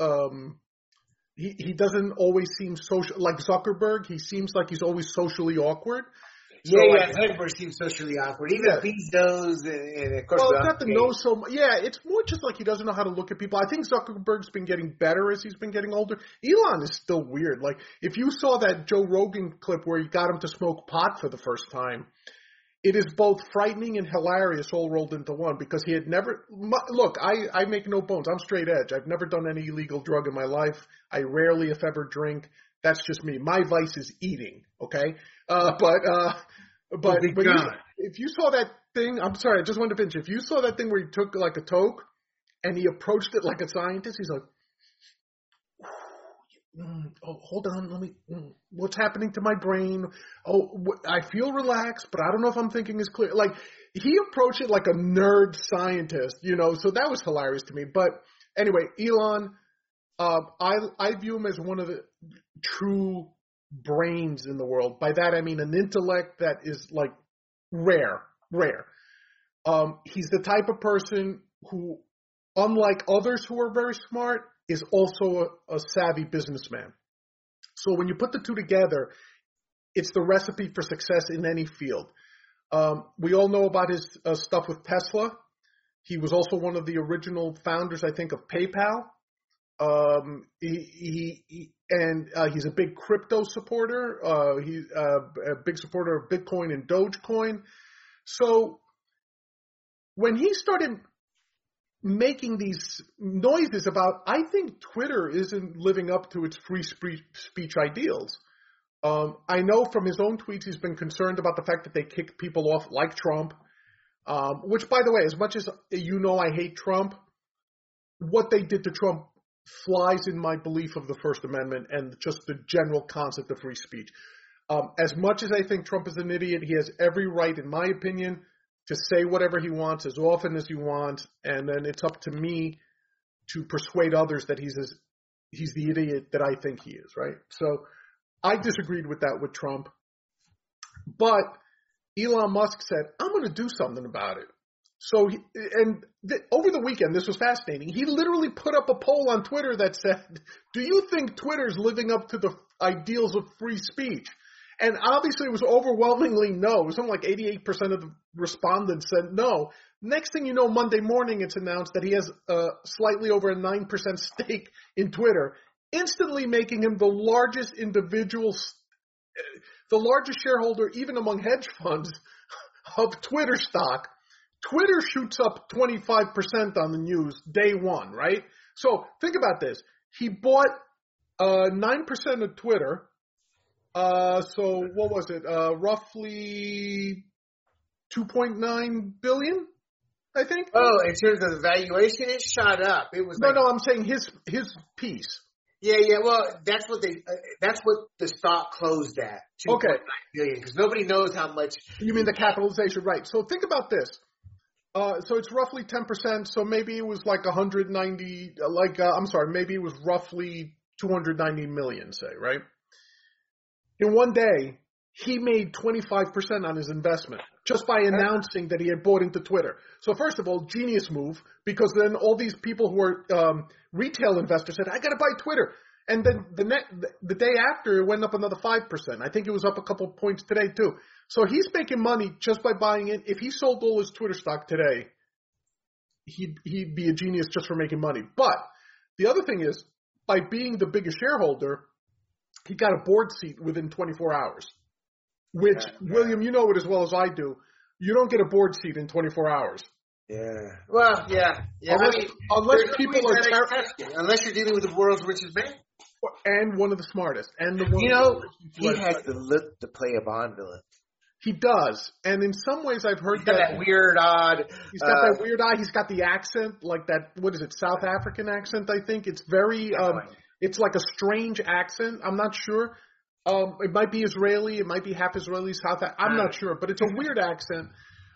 He doesn't always seem social like Zuckerberg. He seems like he's always socially awkward. So Zuckerberg seems socially awkward. Even if he knows, and of course, well, it's not the nose so much. Yeah, it's more just like he doesn't know how to look at people. I think Zuckerberg's been getting better as he's been getting older. Elon is still weird. Like if you saw that Joe Rogan clip where he got him to smoke pot for the first time, it is both frightening and hilarious all rolled into one because he had never – look, I make no bones. I'm straight edge. I've never done any illegal drug in my life. I rarely, if ever, drink. That's just me. My vice is eating, okay? But if you saw that thing – I'm sorry, I just wanted to finish. If you saw that thing where he took like a toke and he approached it like a scientist, he's like – hold on, what's happening to my brain? I feel relaxed, but I don't know if I'm thinking as clear. Like, he approached it like a nerd scientist, so that was hilarious to me. But anyway, Elon, I view him as one of the true brains in the world. By that, I mean an intellect that is like rare. He's the type of person who, unlike others who are very smart, is also a savvy businessman. So when you put the two together, it's the recipe for success in any field. We all know about his stuff with Tesla. He was also one of the original founders, I think, of PayPal. He's a big crypto supporter. He's a big supporter of Bitcoin and Dogecoin. So when he started making these noises about, I think Twitter isn't living up to its free speech ideals. I know from his own tweets he's been concerned about the fact that they kick people off like Trump, which, by the way, as much as you know I hate Trump, what they did to Trump flies in my belief of the First Amendment and just the general concept of free speech. As much as I think Trump is an idiot, he has every right, in my opinion, to say whatever he wants as often as he wants, and then it's up to me to persuade others that he's the idiot that I think he is, right? So I disagreed with that with Trump. But Elon Musk said, I'm going to do something about it. So, over the weekend, this was fascinating. He literally put up a poll on Twitter that said, do you think Twitter's living up to the ideals of free speech? And obviously it was overwhelmingly no. It was something like 88% of the respondents said no. Next thing you know, Monday morning, it's announced that he has slightly over a 9% stake in Twitter, instantly making him the largest shareholder, even among hedge funds, of Twitter stock. Twitter shoots up 25% on the news day one, right? So think about this. He bought 9% of Twitter. So what was it? Roughly $2.9 billion, I think. Oh, in terms of the valuation, it shot up. It was no. I'm saying his piece. Yeah. Well, that's what the stock closed at. $2.9 billion, because nobody knows how much. You mean the capitalization, right? So think about this. So it's roughly 10%. So maybe it was like 190. Maybe it was roughly 290 million, say, right? In one day, he made 25% on his investment just by announcing that he had bought into Twitter. So first of all, genius move, because then all these people who are retail investors said, I got to buy Twitter. And then the day after, it went up another 5%. I think it was up a couple points today too. So he's making money just by buying it. If he sold all his Twitter stock today, he'd be a genius just for making money. But the other thing is, by being the biggest shareholder, he got a board seat within 24 hours, which, William, you know it as well as I do. You don't get a board seat in 24 hours. Yeah. Well, yeah. Unless people are unless you're dealing with the world's richest man. And one of the smartest. And he has the look to play a Bond villain. He does. And in some ways I've heard he's got that weird odd. He's got that weird eye. He's got the accent, like that, what is it, South African accent, I think. It's very, it's like a strange accent. I'm not sure. It might be Israeli. It might be half Israeli, I'm not sure. But it's a weird accent.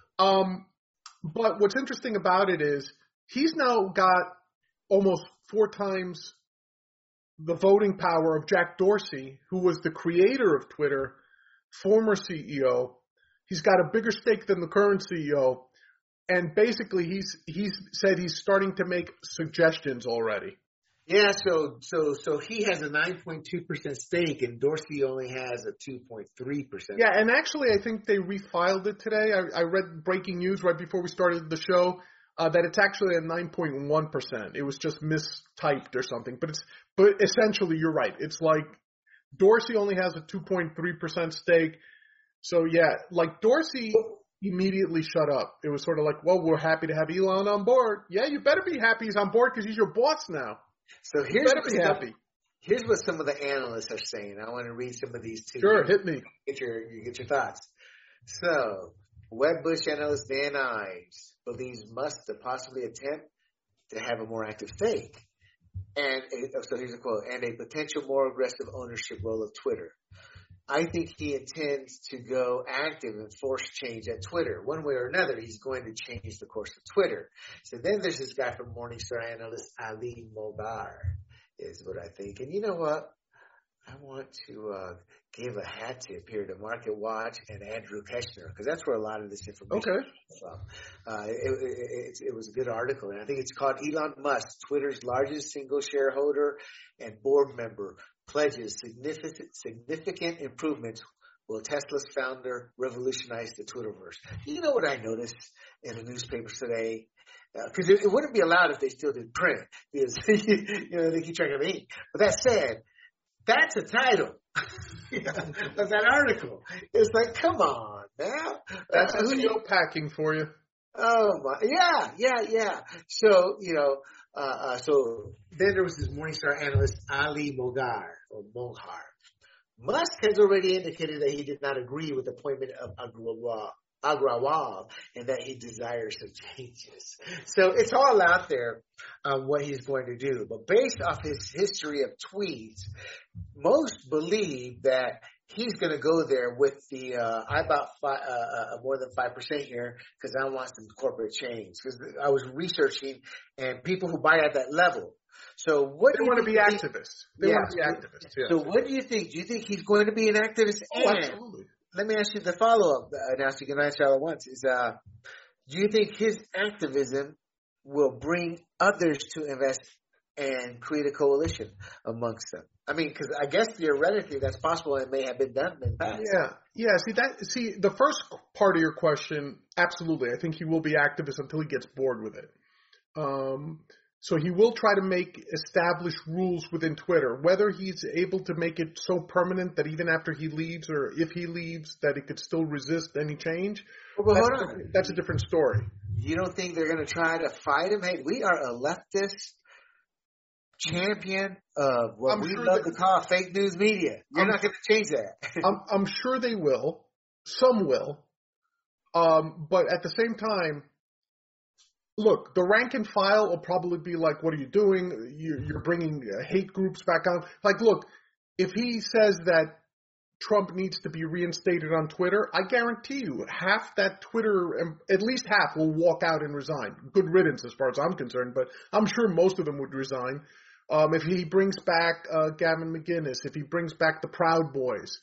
But what's interesting about it is he's now got almost 4 times the voting power of Jack Dorsey, who was the creator of Twitter, former CEO. He's got a bigger stake than the current CEO. And basically he's said he's starting to make suggestions already. Yeah, so he has a 9.2% stake, and Dorsey only has a 2.3%. Yeah, and actually, I think they refiled it today. I read breaking news right before we started the show that it's actually at 9.1%. It was just mistyped or something. But essentially, you're right. It's like Dorsey only has a 2.3% stake. So yeah, like Dorsey immediately shut up. It was sort of like, well, we're happy to have Elon on board. Yeah, you better be happy he's on board because he's your boss now. So here's what some of the analysts are saying. I want to read some of these too. Sure, hit me. Get your thoughts. So, Wedbush analyst Dan Ives believes Musk to possibly attempt to have a more active stake. And so here's a quote, and a potential more aggressive ownership role of Twitter. I think he intends to go active and force change at Twitter. One way or another, he's going to change the course of Twitter. So then there's this guy from Morningstar analyst, Ali Mobar, is what I think. And you know what? I want to give a hat tip here to Market Watch and Andrew Keshner, because that's where a lot of this information comes from. It was a good article, and I think it's called Elon Musk, Twitter's largest single shareholder and board member, pledges significant improvements. Will Tesla's founder revolutionize the Twitterverse? You know what I noticed in the newspapers today? Because it wouldn't be allowed if they still did print, because they keep track of ink. But that said, that's a title of that article. It's like, come on, man. That's SEO packing for you. Oh my, yeah. So so then there was this Morningstar analyst Ali Moghar. Musk has already indicated that he did not agree with the appointment of Agrawal and that he desires some changes. So it's all out there on what he's going to do. But based off his history of tweets, most believe that he's going to go there with the I bought more than 5% here because I want some corporate change. Because I was researching, and people who buy at that level. So what they want to be activists. They want to be activists. Yeah. So what do you think? Do you think he's going to be an activist? Oh, absolutely. Let me ask you the follow-up. Now, so you can answer all at once. Do you think his activism will bring others to invest and create a coalition amongst them? I mean, because I guess theoretically that's possible and may have been done in the past. Yeah. See, the first part of your question, absolutely. I think he will be activist until he gets bored with it. So he will try to make established rules within Twitter. Whether he's able to make it so permanent that even after he leaves, or if he leaves, that it could still resist any change. Well, that's a different story. You don't think they're going to try to fight him? Hey, we are a leftist champion of what we love to call fake news media. You're not going to change that. I'm sure they will. Some will. But at the same time, look, the rank and file will probably be like, what are you doing? You're bringing hate groups back on. Like, look, if he says that Trump needs to be reinstated on Twitter, I guarantee you half that Twitter, at least half, will walk out and resign. Good riddance as far as I'm concerned, but I'm sure most of them would resign. If he brings back Gavin McInnes, if he brings back the Proud Boys.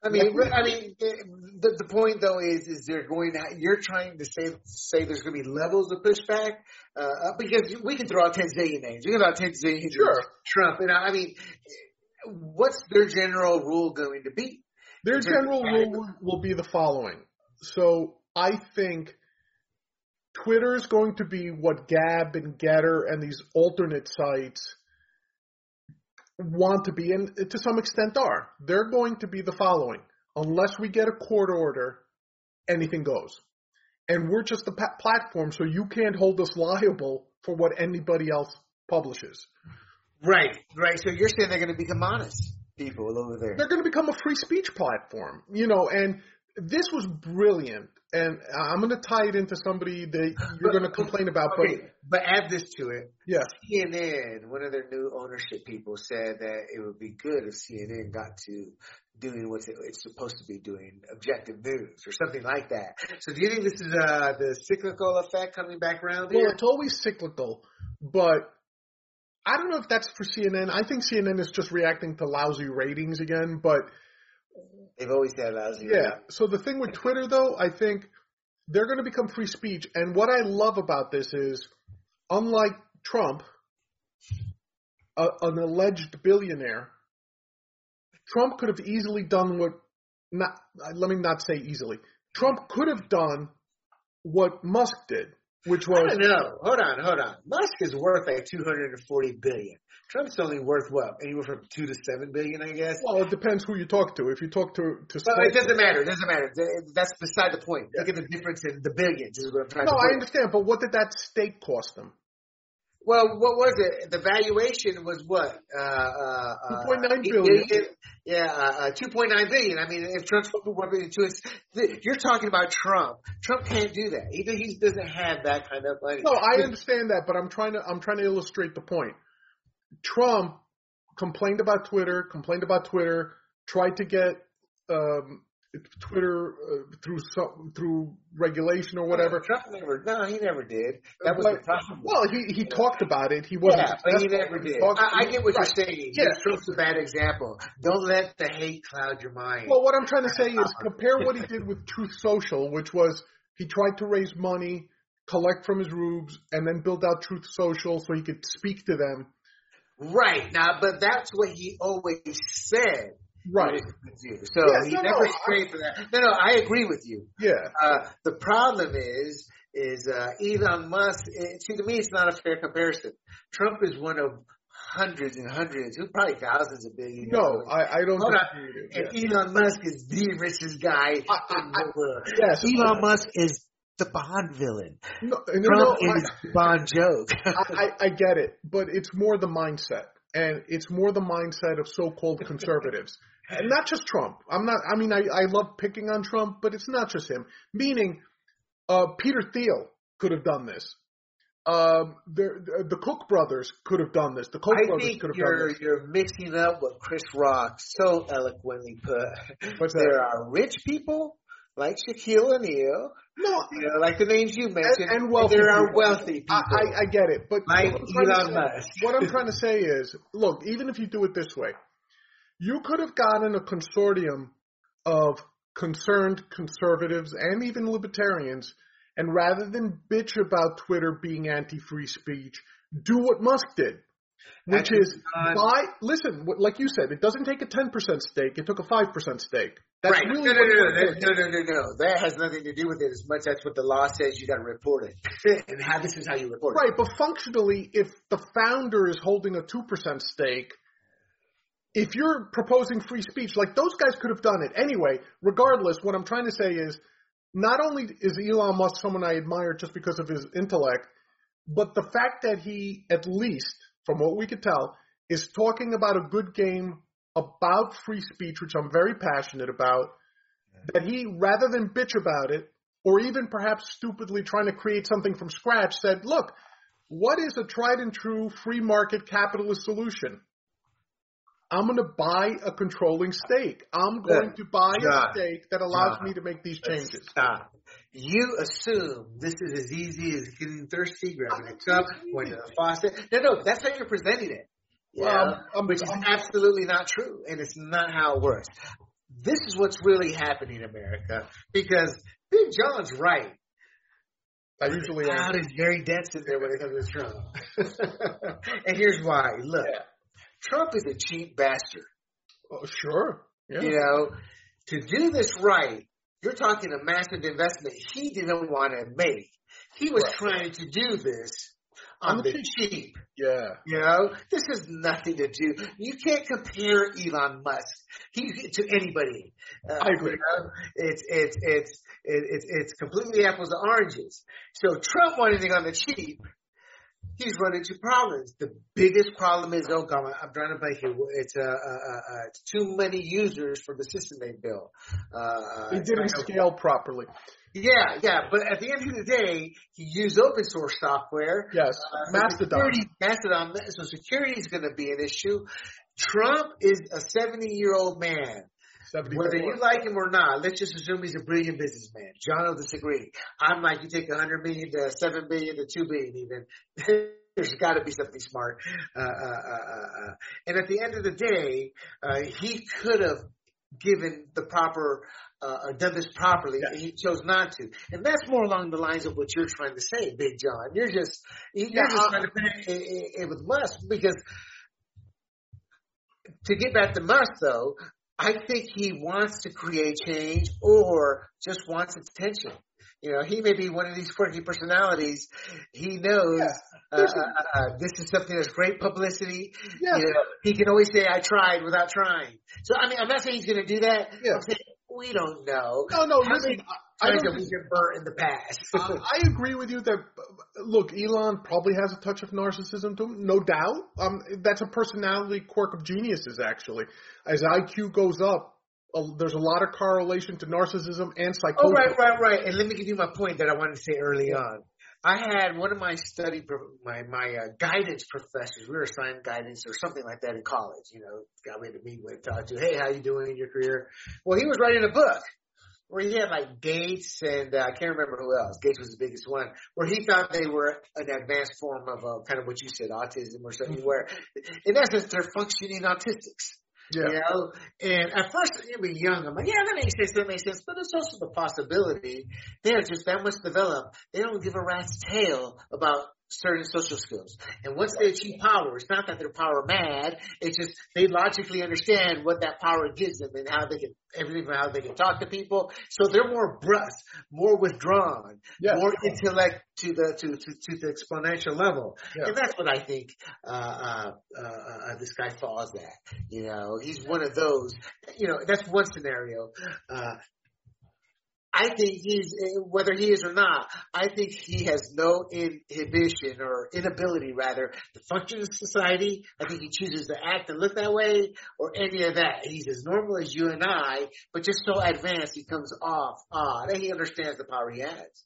The point though is you're trying to say there's going to be levels of pushback because we can throw out 10 zillion names. You can throw out 10 zillion sure. Trump. What's their general rule going to be? Their general rule will be the following. So I think Twitter is going to be what Gab and Getter and these alternate sites want to be, and to some extent are. They're going to be the following. Unless we get a court order, anything goes. And we're just a platform, so you can't hold us liable for what anybody else publishes. Right. So you're saying they're going to become honest people over there. They're going to become a free speech platform, and this was brilliant. And I'm going to tie it into somebody that you're going to complain about. Okay, but add this to it. Yeah. CNN, one of their new ownership people, said that it would be good if CNN got to doing what it's supposed to be doing, objective news or something like that. So do you think this is the cyclical effect coming back around here? Well, it's always cyclical, but I don't know if that's for CNN. I think CNN is just reacting to lousy ratings again, but they've always had lousy ratings. Yeah. So the thing with Twitter, though, I think they're going to become free speech. And what I love about this is, unlike Trump, an alleged billionaire, Trump could have easily done let me not say easily. Trump could have done what Musk did, which was... I don't know. Hold on. Musk is worth like $240 billion. Trump's only worth what? Anywhere from $2 to $7 billion, I guess. Well, it depends who you talk to. If you talk to well, it doesn't matter. That's beside the point. Yeah. Look at the difference in the billions. Is what I'm trying to. No, I understand. But what did that stake cost them? Well, what was it? The valuation was what? $2.9 billion. Yeah, $2.9 billion. I mean, if Trump's you're talking about Trump. Trump can't do that. He doesn't have that kind of money. No, I understand that, but I'm trying to illustrate the point. Trump complained about Twitter, tried to get Twitter through regulation or whatever. Trump he never did. That was the problem. Well, he talked about it. He wasn't. Yeah, but he never did. I get what you're saying. Yeah. Trump's a bad example. Don't let the hate cloud your mind. Well, what I'm trying to say is compare what he did with Truth Social, which was he tried to raise money, collect from his rubes, and then build out Truth Social so he could speak to them. Right. Now, but that's what he always said. Right. So he never strayed for that. No, I agree with you. Yeah. The problem is Elon Musk. To me, it's not a fair comparison. Trump is one of hundreds and hundreds, probably thousands of billions. No, I don't. Hold on. And Elon Musk is the richest guy in the world. Yes. Elon Musk is the Bond villain. No, Trump is the Bond joke. I get it, but it's more the mindset. And it's more the mindset of so-called conservatives. And not just Trump. I love picking on Trump, but it's not just him. Meaning, Peter Thiel could have done this. The Koch brothers could have done this. The Koch brothers could have done this. You're mixing up what Chris Rock so eloquently put. There are rich people like Shaquille O'Neal, like the names you mentioned, and there are wealthy people. I get it, but like Elon Musk. What I'm trying to say is, look, even if you do it this way, you could have gotten a consortium of concerned conservatives and even libertarians, and rather than bitch about Twitter being anti-free speech, do what Musk did. Which is like you said, it doesn't take a 10% stake, it took a 5% stake. That's right. Really no. That has nothing to do with it as much. That's what the law says. You got to report it. And this is how you report it. Right, but functionally, if the founder is holding a 2% stake, if you're proposing free speech, like those guys could have done it. Anyway, regardless, what I'm trying to say is, not only is Elon Musk someone I admire just because of his intellect, but the fact that he, at least, from what we could tell, is talking about a good game about free speech, which I'm very passionate about, that he, rather than bitch about it, or even perhaps stupidly trying to create something from scratch, said, look, what is a tried and true free market capitalist solution? I'm going to buy a controlling stake. I'm going to buy a stake that allows me to make these changes. Stop. You assume this is as easy as getting thirsty, grabbing a cup, going to the faucet. No, that's how you're presenting it. Which is absolutely not true, and it's not how it works. This is what's really happening in America, because Big John's right. I usually am. Crowd is very dense in there when it comes to Trump. And here's why. Look, Trump is a cheap bastard. Oh, sure. Yeah. To do this right, you're talking a massive investment he didn't want to make. He was trying to do this on the cheap. Yeah. This has nothing to do. You can't compare Elon Musk to anybody. I agree. It's completely apples to oranges. So Trump wanted it on the cheap. He's run into problems. The biggest problem is, I'm trying to make it. It's too many users for the system they built. It didn't scale properly. Yeah, but at the end of the day, he used open source software. Yes, Mastodon. So security is going to be an issue. Trump is a 70-year-old man. 74. Whether you like him or not, let's just assume he's a brilliant businessman. John will disagree. I'm like, you take 100 million to 7 billion to 2 billion even. There's got to be something smart. And at the end of the day, he could have given the proper done this properly, and he chose not to. And that's more along the lines of what you're trying to say, Big John. You're just trying to put it with Musk, because to get back to Musk, though, I think he wants to create change or just wants attention. He may be one of these quirky personalities. He knows this is something that's great publicity. Yeah. He can always say, I tried without trying. So, I'm not saying he's going to do that. Yeah. I'm saying we don't know. No, listen. We've been burnt in the past. I agree with you that, look, Elon probably has a touch of narcissism to him, no doubt. That's a personality quirk of geniuses, actually. As IQ goes up, there's a lot of correlation to narcissism and psychosis. Oh, right. And let me give you my point that I wanted to say early on. I had one of my my guidance professors. We were assigned guidance or something like that in college. Got me to meet with, talk to. Hey, how you doing in your career? Well, he was writing a book where he had like Gates and I can't remember who else. Gates was the biggest one. Where he thought they were an advanced form of kind of what you said, autism or something. Where, in essence, they're functioning autistics. Yeah. And at first, you'll be young. I'm like, that makes sense. But there's also the possibility they're just that much developed. They don't give a rat's tail about certain social skills. And once they achieve power, it's not that they're power mad. It's just they logically understand what that power gives them and how they can talk to people. So they're more brusque, more withdrawn, more intellect to the exponential level. Yeah. And that's what I think this guy falls at. He's one of those. That's one scenario. I think whether he is or not, I think he has no inhibition or inability, rather, to function in society. I think he chooses to act and look that way or any of that. He's as normal as you and I, but just so advanced he comes off odd. And he understands the power he has.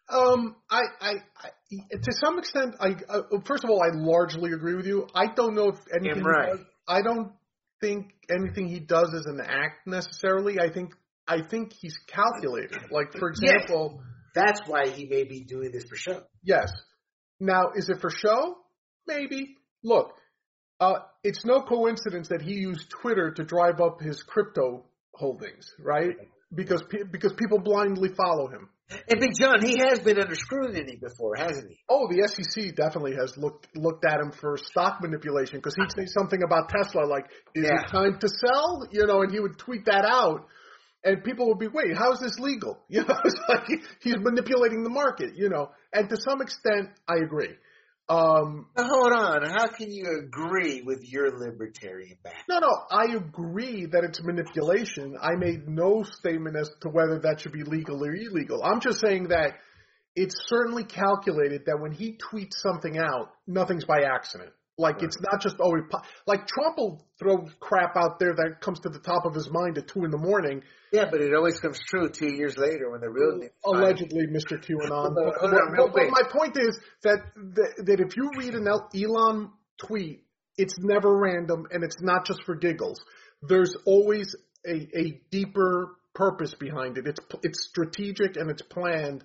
To some extent, first of all, I largely agree with you. I don't know if anything. I don't think anything he does is an act necessarily. I think he's calculated. Like, for example, that's why he may be doing this for show. Yes. Now, is it for show? Maybe. Look, it's no coincidence that he used Twitter to drive up his crypto holdings, right? Because people blindly follow him. And Big John, he has been under scrutiny before, hasn't he? Oh, the SEC definitely has looked at him for stock manipulation, because he'd say something about Tesla, like, is it time to sell? And he would tweet that out, and people would be, wait, how is this legal? It's like he's manipulating the market, And to some extent, I agree. Hold on. How can you agree with your libertarian background? No, I agree that it's manipulation. I made no statement as to whether that should be legal or illegal. I'm just saying that it's certainly calculated that when he tweets something out, nothing's by accident. Like, it's not just always like Trump will throw crap out there that comes to the top of his mind at 2 a.m. Yeah, but it always comes true 2 years later when the real allegedly Mr. QAnon. But my point is that if you read an Elon tweet, it's never random and it's not just for giggles. There's always a deeper purpose behind it. It's strategic and it's planned.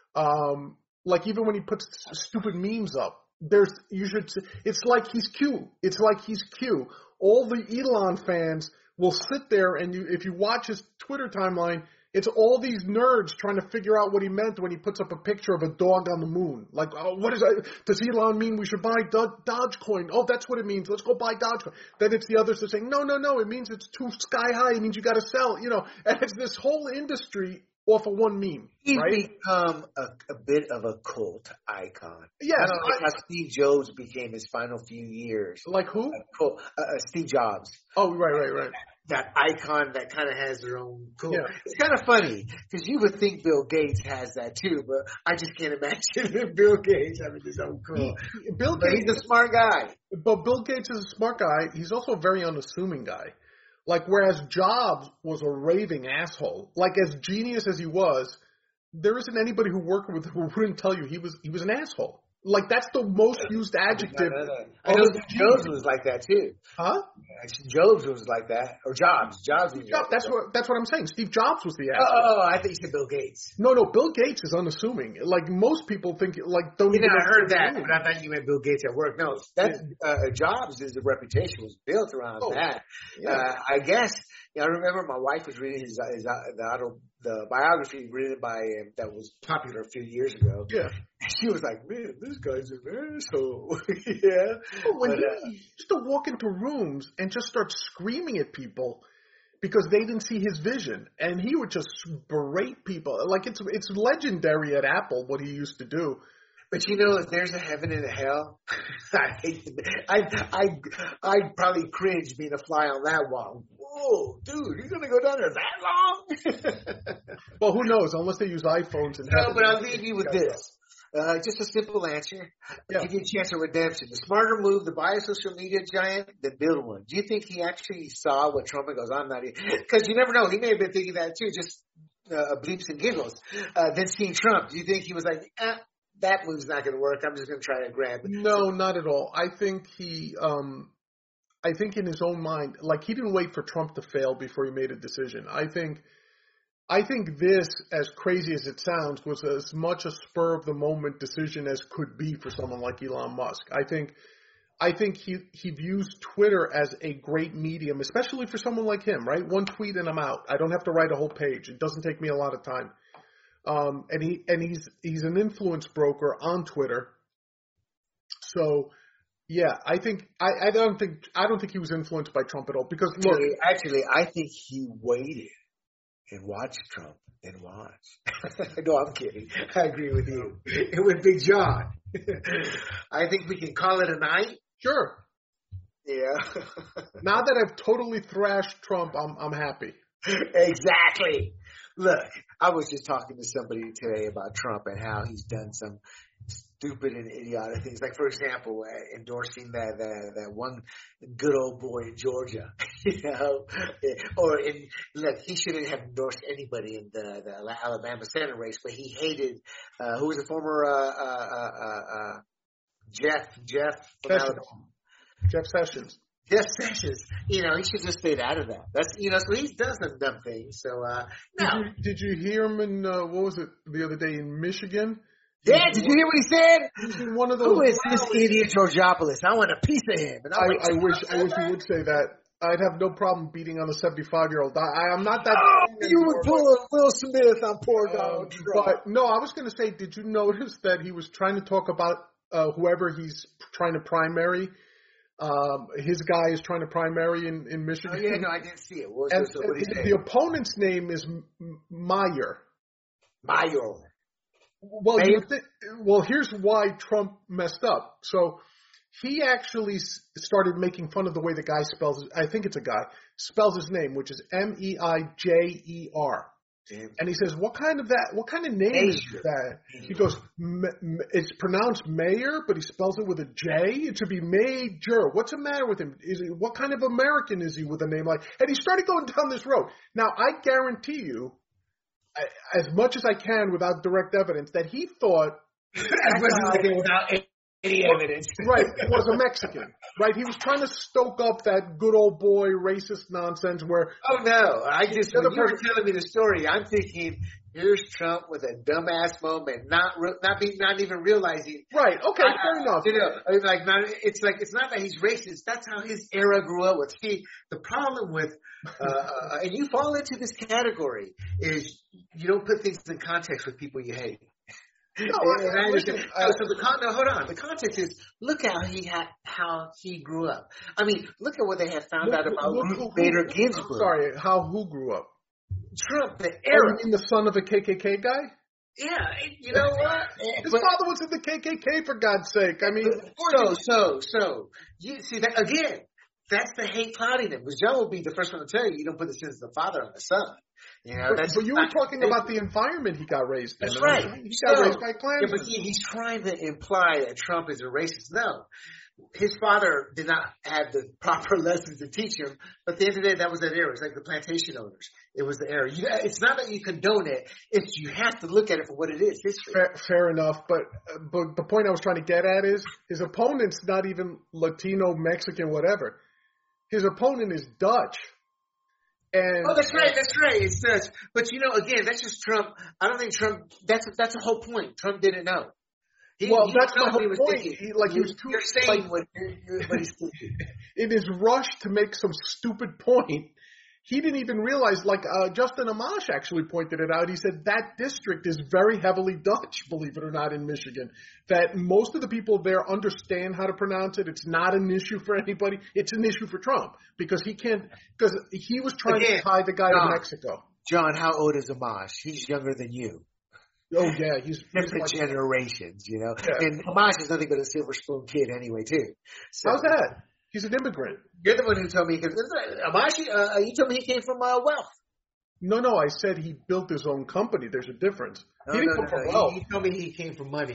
Like even when he puts stupid memes up. It's like he's Q. It's like he's Q. All the Elon fans will sit there and if you watch his Twitter timeline, it's all these nerds trying to figure out what he meant when he puts up a picture of a dog on the moon. Like, oh, what is that? Does Elon mean we should buy Dogecoin? Oh, that's what it means. Let's go buy Dogecoin. Then it's the others that are saying, no, it means it's too sky high. It means you got to sell, and it's this whole industry off of one meme. He's right? become a bit of a cult icon. Yes. I don't like how Steve Jobs became his final few years. Like who? Steve Jobs. Oh, right. That icon that kind of has their own cool. Yeah. It's kind of funny because you would think Bill Gates has that too, but I just can't imagine Bill Gates having his own cool. He's a smart guy. But Bill Gates is a smart guy. He's also a very unassuming guy. Like, whereas Jobs was a raving asshole, like as genius as he was, there isn't anybody who worked with who wouldn't tell you he was an asshole. Like, that's the most used adjective. No. I know Jobs was like that too. Huh? Jobs was like that, or Jobs. Jobs. That's what I'm saying. Steve Jobs was the asshole. Oh, I think you said Bill Gates. No, Bill Gates is unassuming. Like most people think, like don't even. I heard that, but I thought you meant Bill Gates at work. No, that's Jobs. His reputation was built around that. Yeah. I guess. I remember my wife was reading the biography written by him that was popular a few years ago. Yeah. She was like, man, this guy's an asshole. Yeah. When he used to walk into rooms and just start screaming at people because they didn't see his vision, and he would just berate people. Like it's legendary at Apple what he used to do. But if there's a heaven and a hell, I'd probably cringe being a fly on that wall. Whoa, dude, you're going to go down there that long? Well, who knows? Unless they use iPhones. No, but I'll leave you with this. Just a simple answer. Give you a chance of redemption. The smarter move to buy a social media giant than build one. Do you think he actually saw what Trump goes, I'm not even? Because you never know. He may have been thinking that too, just bleeps and giggles. Then seeing Trump, do you think he was like, that move's not going to work. I'm just going to try to grab it. No, not at all. I think I think in his own mind, like he didn't wait for Trump to fail before he made a decision. I think this, as crazy as it sounds, was as much a spur of the moment decision as could be for someone like Elon Musk. I think he views Twitter as a great medium, especially for someone like him, right? One tweet and I'm out. I don't have to write a whole page. It doesn't take me a lot of time. And he's an influence broker on Twitter. So yeah, I don't think he was influenced by Trump at all, because look, actually I think he waited and watched Trump and watched. No, I'm kidding. I agree with you. It was Big John. I think we can call it a night. Sure. Yeah. Now that I've totally thrashed Trump, I'm happy. Exactly. Look, I was just talking to somebody today about Trump and how he's done some stupid and idiotic things. Like, for example, endorsing that one good old boy in Georgia, look, he shouldn't have endorsed anybody in the Alabama Senate race, but he hated, who was the former, Jeff from Alabama. Jeff Sessions. Jeff Sessions, he should just stayed out of that. That's, so he's done some dumb things. So, no. Did you hear him in, what was it, the other day in Michigan? Yeah, did you hear what he said? He's in one of those. Who is this idiot Georgopoulos? I want a piece of him. And I wish he would say that. I'd have no problem beating on the 75-year-old. I'm not that. You would pull a Will Smith on poor Donald Trump. But no, I was going to say, did you notice that he was trying to talk about whoever he's trying to primary? His guy is trying to primary in Michigan. Oh, yeah, no, I didn't see it. What did he say? The opponent's name is Meyer. Meyer. Well, here's why Trump messed up. So he actually started making fun of the way the guy spells it. I think it's a guy spells his name, which is Meijer. And he says, what kind of name is that? He goes, it's pronounced Mayor, but he spells it with a J. It should be Major. What's the matter with him? What kind of American is he with a name like? And he started going down this road. Now, I guarantee you, as much as I can without direct evidence, that he thought without any evidence. Right, was a Mexican. Right, he was trying to stoke up that good old boy racist nonsense where. Oh no! When you were telling me the story, I'm thinking, here's Trump with a dumbass moment, not even realizing. Right. Okay. Fair enough. It's not that he's racist. That's how his era grew up with. See, the problem with, and you fall into this category is you don't put things in context with people you hate. No, hold on. The context is look how he grew up. I mean, look at what they have found out about Ruth Bader Ginsburg. I'm sorry, who grew up? Trump, the era. You mean the son of a KKK guy? Yeah, you know what? His father was in the KKK, for God's sake. I mean, so you see that again. That's the hate clouding him. Because Joe will be the first one to tell you don't put the sins of the father on the son. But you were talking about the environment he got raised in. That's right. He got raised by Klansmen. Yeah, but he's trying to imply that Trump is a racist. No. His father did not have the proper lessons to teach him, but at the end of the day, that was that era. It's like the plantation owners. It was the era. It's not that you condone it. It's you have to look at it for what it is, history. Fair enough, but the point I was trying to get at is his opponent's not even Latino, Mexican, whatever. His opponent is Dutch. That's right. It's Dutch. But again, that's just Trump. I don't think Trump. That's the whole point. Trump didn't know. That's my whole point. You're saying what he's thinking. In his rush to make some stupid point, he didn't even realize. Justin Amash actually pointed it out. He said that district is very heavily Dutch, believe it or not, in Michigan. That most of the people there understand how to pronounce it. It's not an issue for anybody. It's an issue for Trump because he was trying to tie the guy to Mexico. John, how old is Amash? He's younger than you. Oh yeah, he's different generations, Yeah. And Amash is nothing but a silver spoon kid anyway, too. So, how's that? He's an immigrant. You're the one who told me because Amash. You told me he came from wealth. No, I said he built his own company. There's a difference. He didn't come from wealth. He told me he came from money.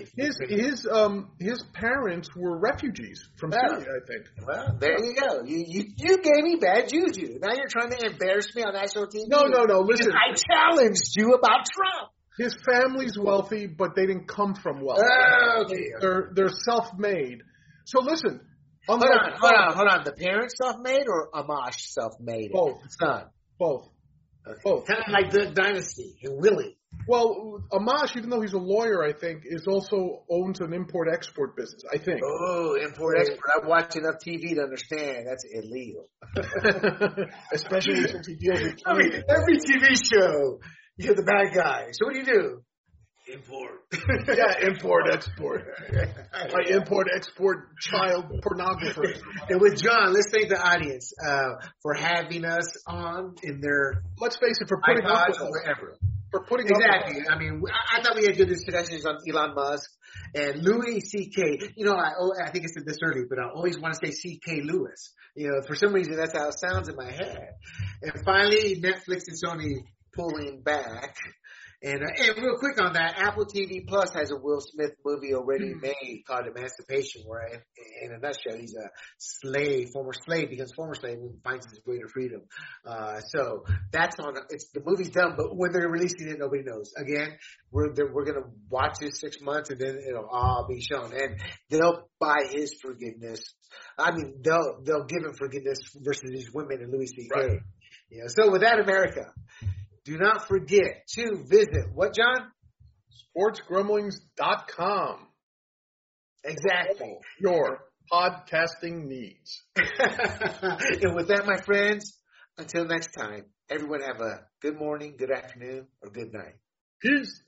His parents were refugees from Syria, I think. Well, there you go. You gave me bad juju. Now you're trying to embarrass me on national TV. No. Listen, I challenged you about Trump. His family's wealthy, but they didn't come from wealth. Okay. They're self-made. So listen. Hold on. The parents self-made or Amash self-made? Both. Son. Both. Okay. Both. Kind of like the Dynasty and Willie. Well, Amash, even though he's a lawyer, I think, owns an import-export business, I think. Oh, import-export. I've watched enough TV to understand that's illegal. Especially since he deals with every TV show, you're the bad guy. So what do? Import. Import-export. Like import-export child pornographers. And with John, let's thank the audience for having us on in their. Let's face it, for putting up with wherever. For putting exactly. Up I mean, I thought we had good discussions on Elon Musk and Louis C.K. I think I said this earlier, but I always want to say C.K. Lewis. For some reason, that's how it sounds in my head. And finally, Netflix and Sony pulling back. And real quick on that, Apple TV Plus has a Will Smith movie already made called Emancipation, where in a nutshell, he's a slave, former slave, becomes former slave and finds his way to freedom. So that's on. The movie's done, but when they're releasing it, nobody knows. Again, we're gonna watch this 6 months, and then it'll all be shown, and they'll buy his forgiveness. I mean, they'll give him forgiveness versus these women in Louis C.K. Right. You know, so with that, America. Do not forget to visit what, John? SportsGrumblings.com. Exactly. Your podcasting needs. And with that, my friends, until next time, everyone have a good morning, good afternoon, or good night. Peace.